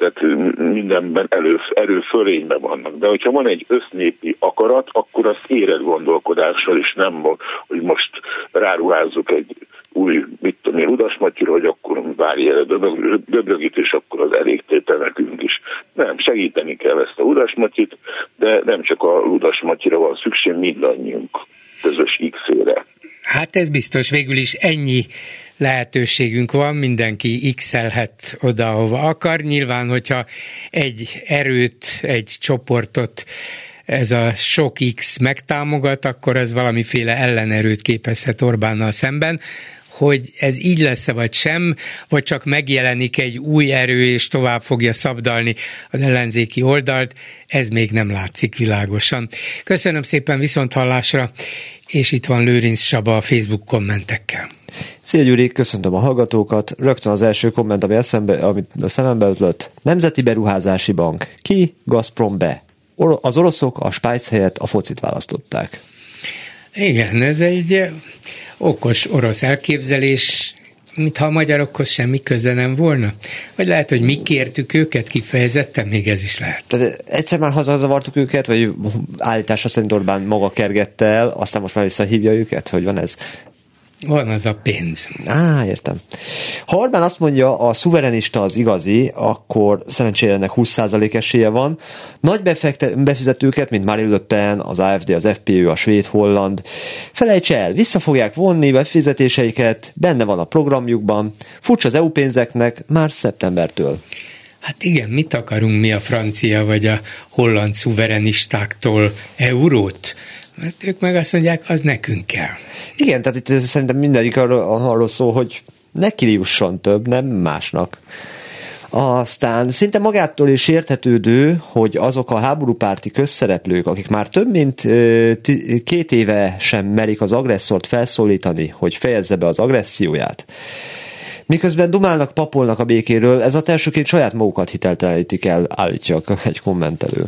tehát mindenben erőfölényben vannak. De hogyha van egy össznépi akarat, akkor azt éred gondolkodással is, nem, hogy most ráruházzuk egy új, mit tudom én, Udas Matyira, hogy akkor várj el Döbrögit, és akkor az elégtétel nekünk is. Nem, segíteni kell ezt a Udas Matyit, de nem csak a Udas Matyira van szükség, mindannyiunk közös X-ére. Hát ez biztos, végül is ennyi lehetőségünk van, mindenki x-elhet oda, ahova akar. Nyilván, hogyha egy erőt, egy csoportot ez a sok X megtámogat, akkor ez valamiféle ellenerőt képezhet Orbánnal szemben. Hogy ez így lesz-e vagy sem, vagy csak megjelenik egy új erő, és tovább fogja szabdalni az ellenzéki oldalt, ez még nem látszik világosan. Köszönöm szépen, viszonthallásra, és itt van Lőrinc Saba a Facebook kommentekkel. Szia Gyuri, köszöntöm a hallgatókat. Rögtön az első komment, amit a szemembe ötlött. Nemzeti Beruházási Bank. Ki? Gazprom be. Az oroszok a Spájz helyett a focit választották. Igen, ez egy okos orosz elképzelés, mintha a magyarokhoz semmi köze nem volna. Vagy lehet, hogy mi kértük őket kifejezetten, még ez is lehet. Tehát egyszer már hazazavartuk őket, vagy állítása szerint Orbán maga kergette el, aztán most már visszahívja őket? Hogy van ez? Van az a pénz. Értem. Ha Orbán azt mondja, a szuverenista az igazi, akkor szerencsére ennek 20% esélye van. Nagy befizetőket, mint Marine Le Pen, az AfD, az FPÖ, a svéd-holland, felejts el, vissza fogják vonni befizetéseiket, benne van a programjukban, furcsa az EU pénzeknek már szeptembertől. Hát igen, mit akarunk mi a francia vagy a holland szuverenistáktól? Eurót? Mert ők meg azt mondják, az nekünk kell. Igen, tehát itt szerintem mindegyik arról szól, hogy neki jusson több, nem másnak. Aztán szinte magától is érthetődő, hogy azok a háborúpárti közszereplők, akik már több mint 2 éve sem merik az agresszort felszólítani, hogy fejezze be az agresszióját, miközben dumálnak, papolnak a békéről, ez a elsőként saját magukat hiteltelenítik el, állítja egy kommentelő.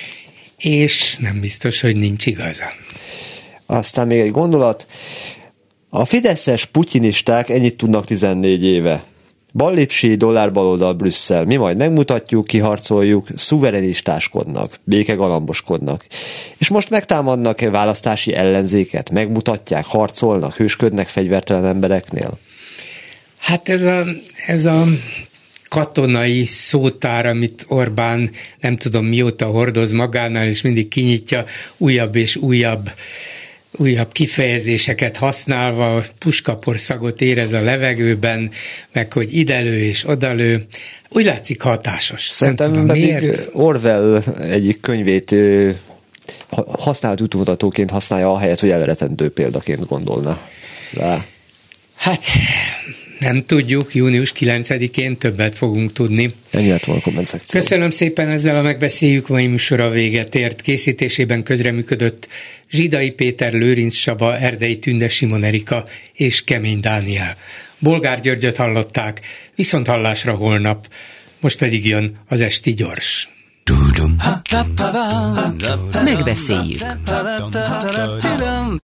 És nem biztos, hogy nincs igaza. Aztán még egy gondolat. A fideszes putyinisták ennyit tudnak 14 éve. Ballipsi, dollárbaloldal, Brüsszel. Mi majd megmutatjuk, kiharcoljuk, szuverenistáskodnak, békegalamboskodnak. És most megtámadnak választási ellenzéket, megmutatják, harcolnak, hősködnek fegyvertelen embereknél. Hát ez a katonai szótár, amit Orbán nem tudom mióta hordoz magánál, és mindig kinyitja újabb és újabb kifejezéseket használva, puskaporszagot érez a levegőben, meg hogy idelő és odalő. Úgy látszik hatásos. Szerintem pedig Orwell egyik könyvét használt útmutatóként használja, ahelyett, hogy elretentő példaként gondolna rá. Hát nem tudjuk, június 9-én többet fogunk tudni. Ennyi lett volna a komment szekció. Köszönöm szépen, ezzel a megbeszéljük mai műsora véget ért. Készítésében közreműködött Zsidai Péter, Lőrinc Saba, Erdei Tünde, Simon Erika és Kemény Dániel. Bolgár Györgyöt hallották, viszont hallásra holnap, most pedig jön az Esti Gyors. Megbeszéljük.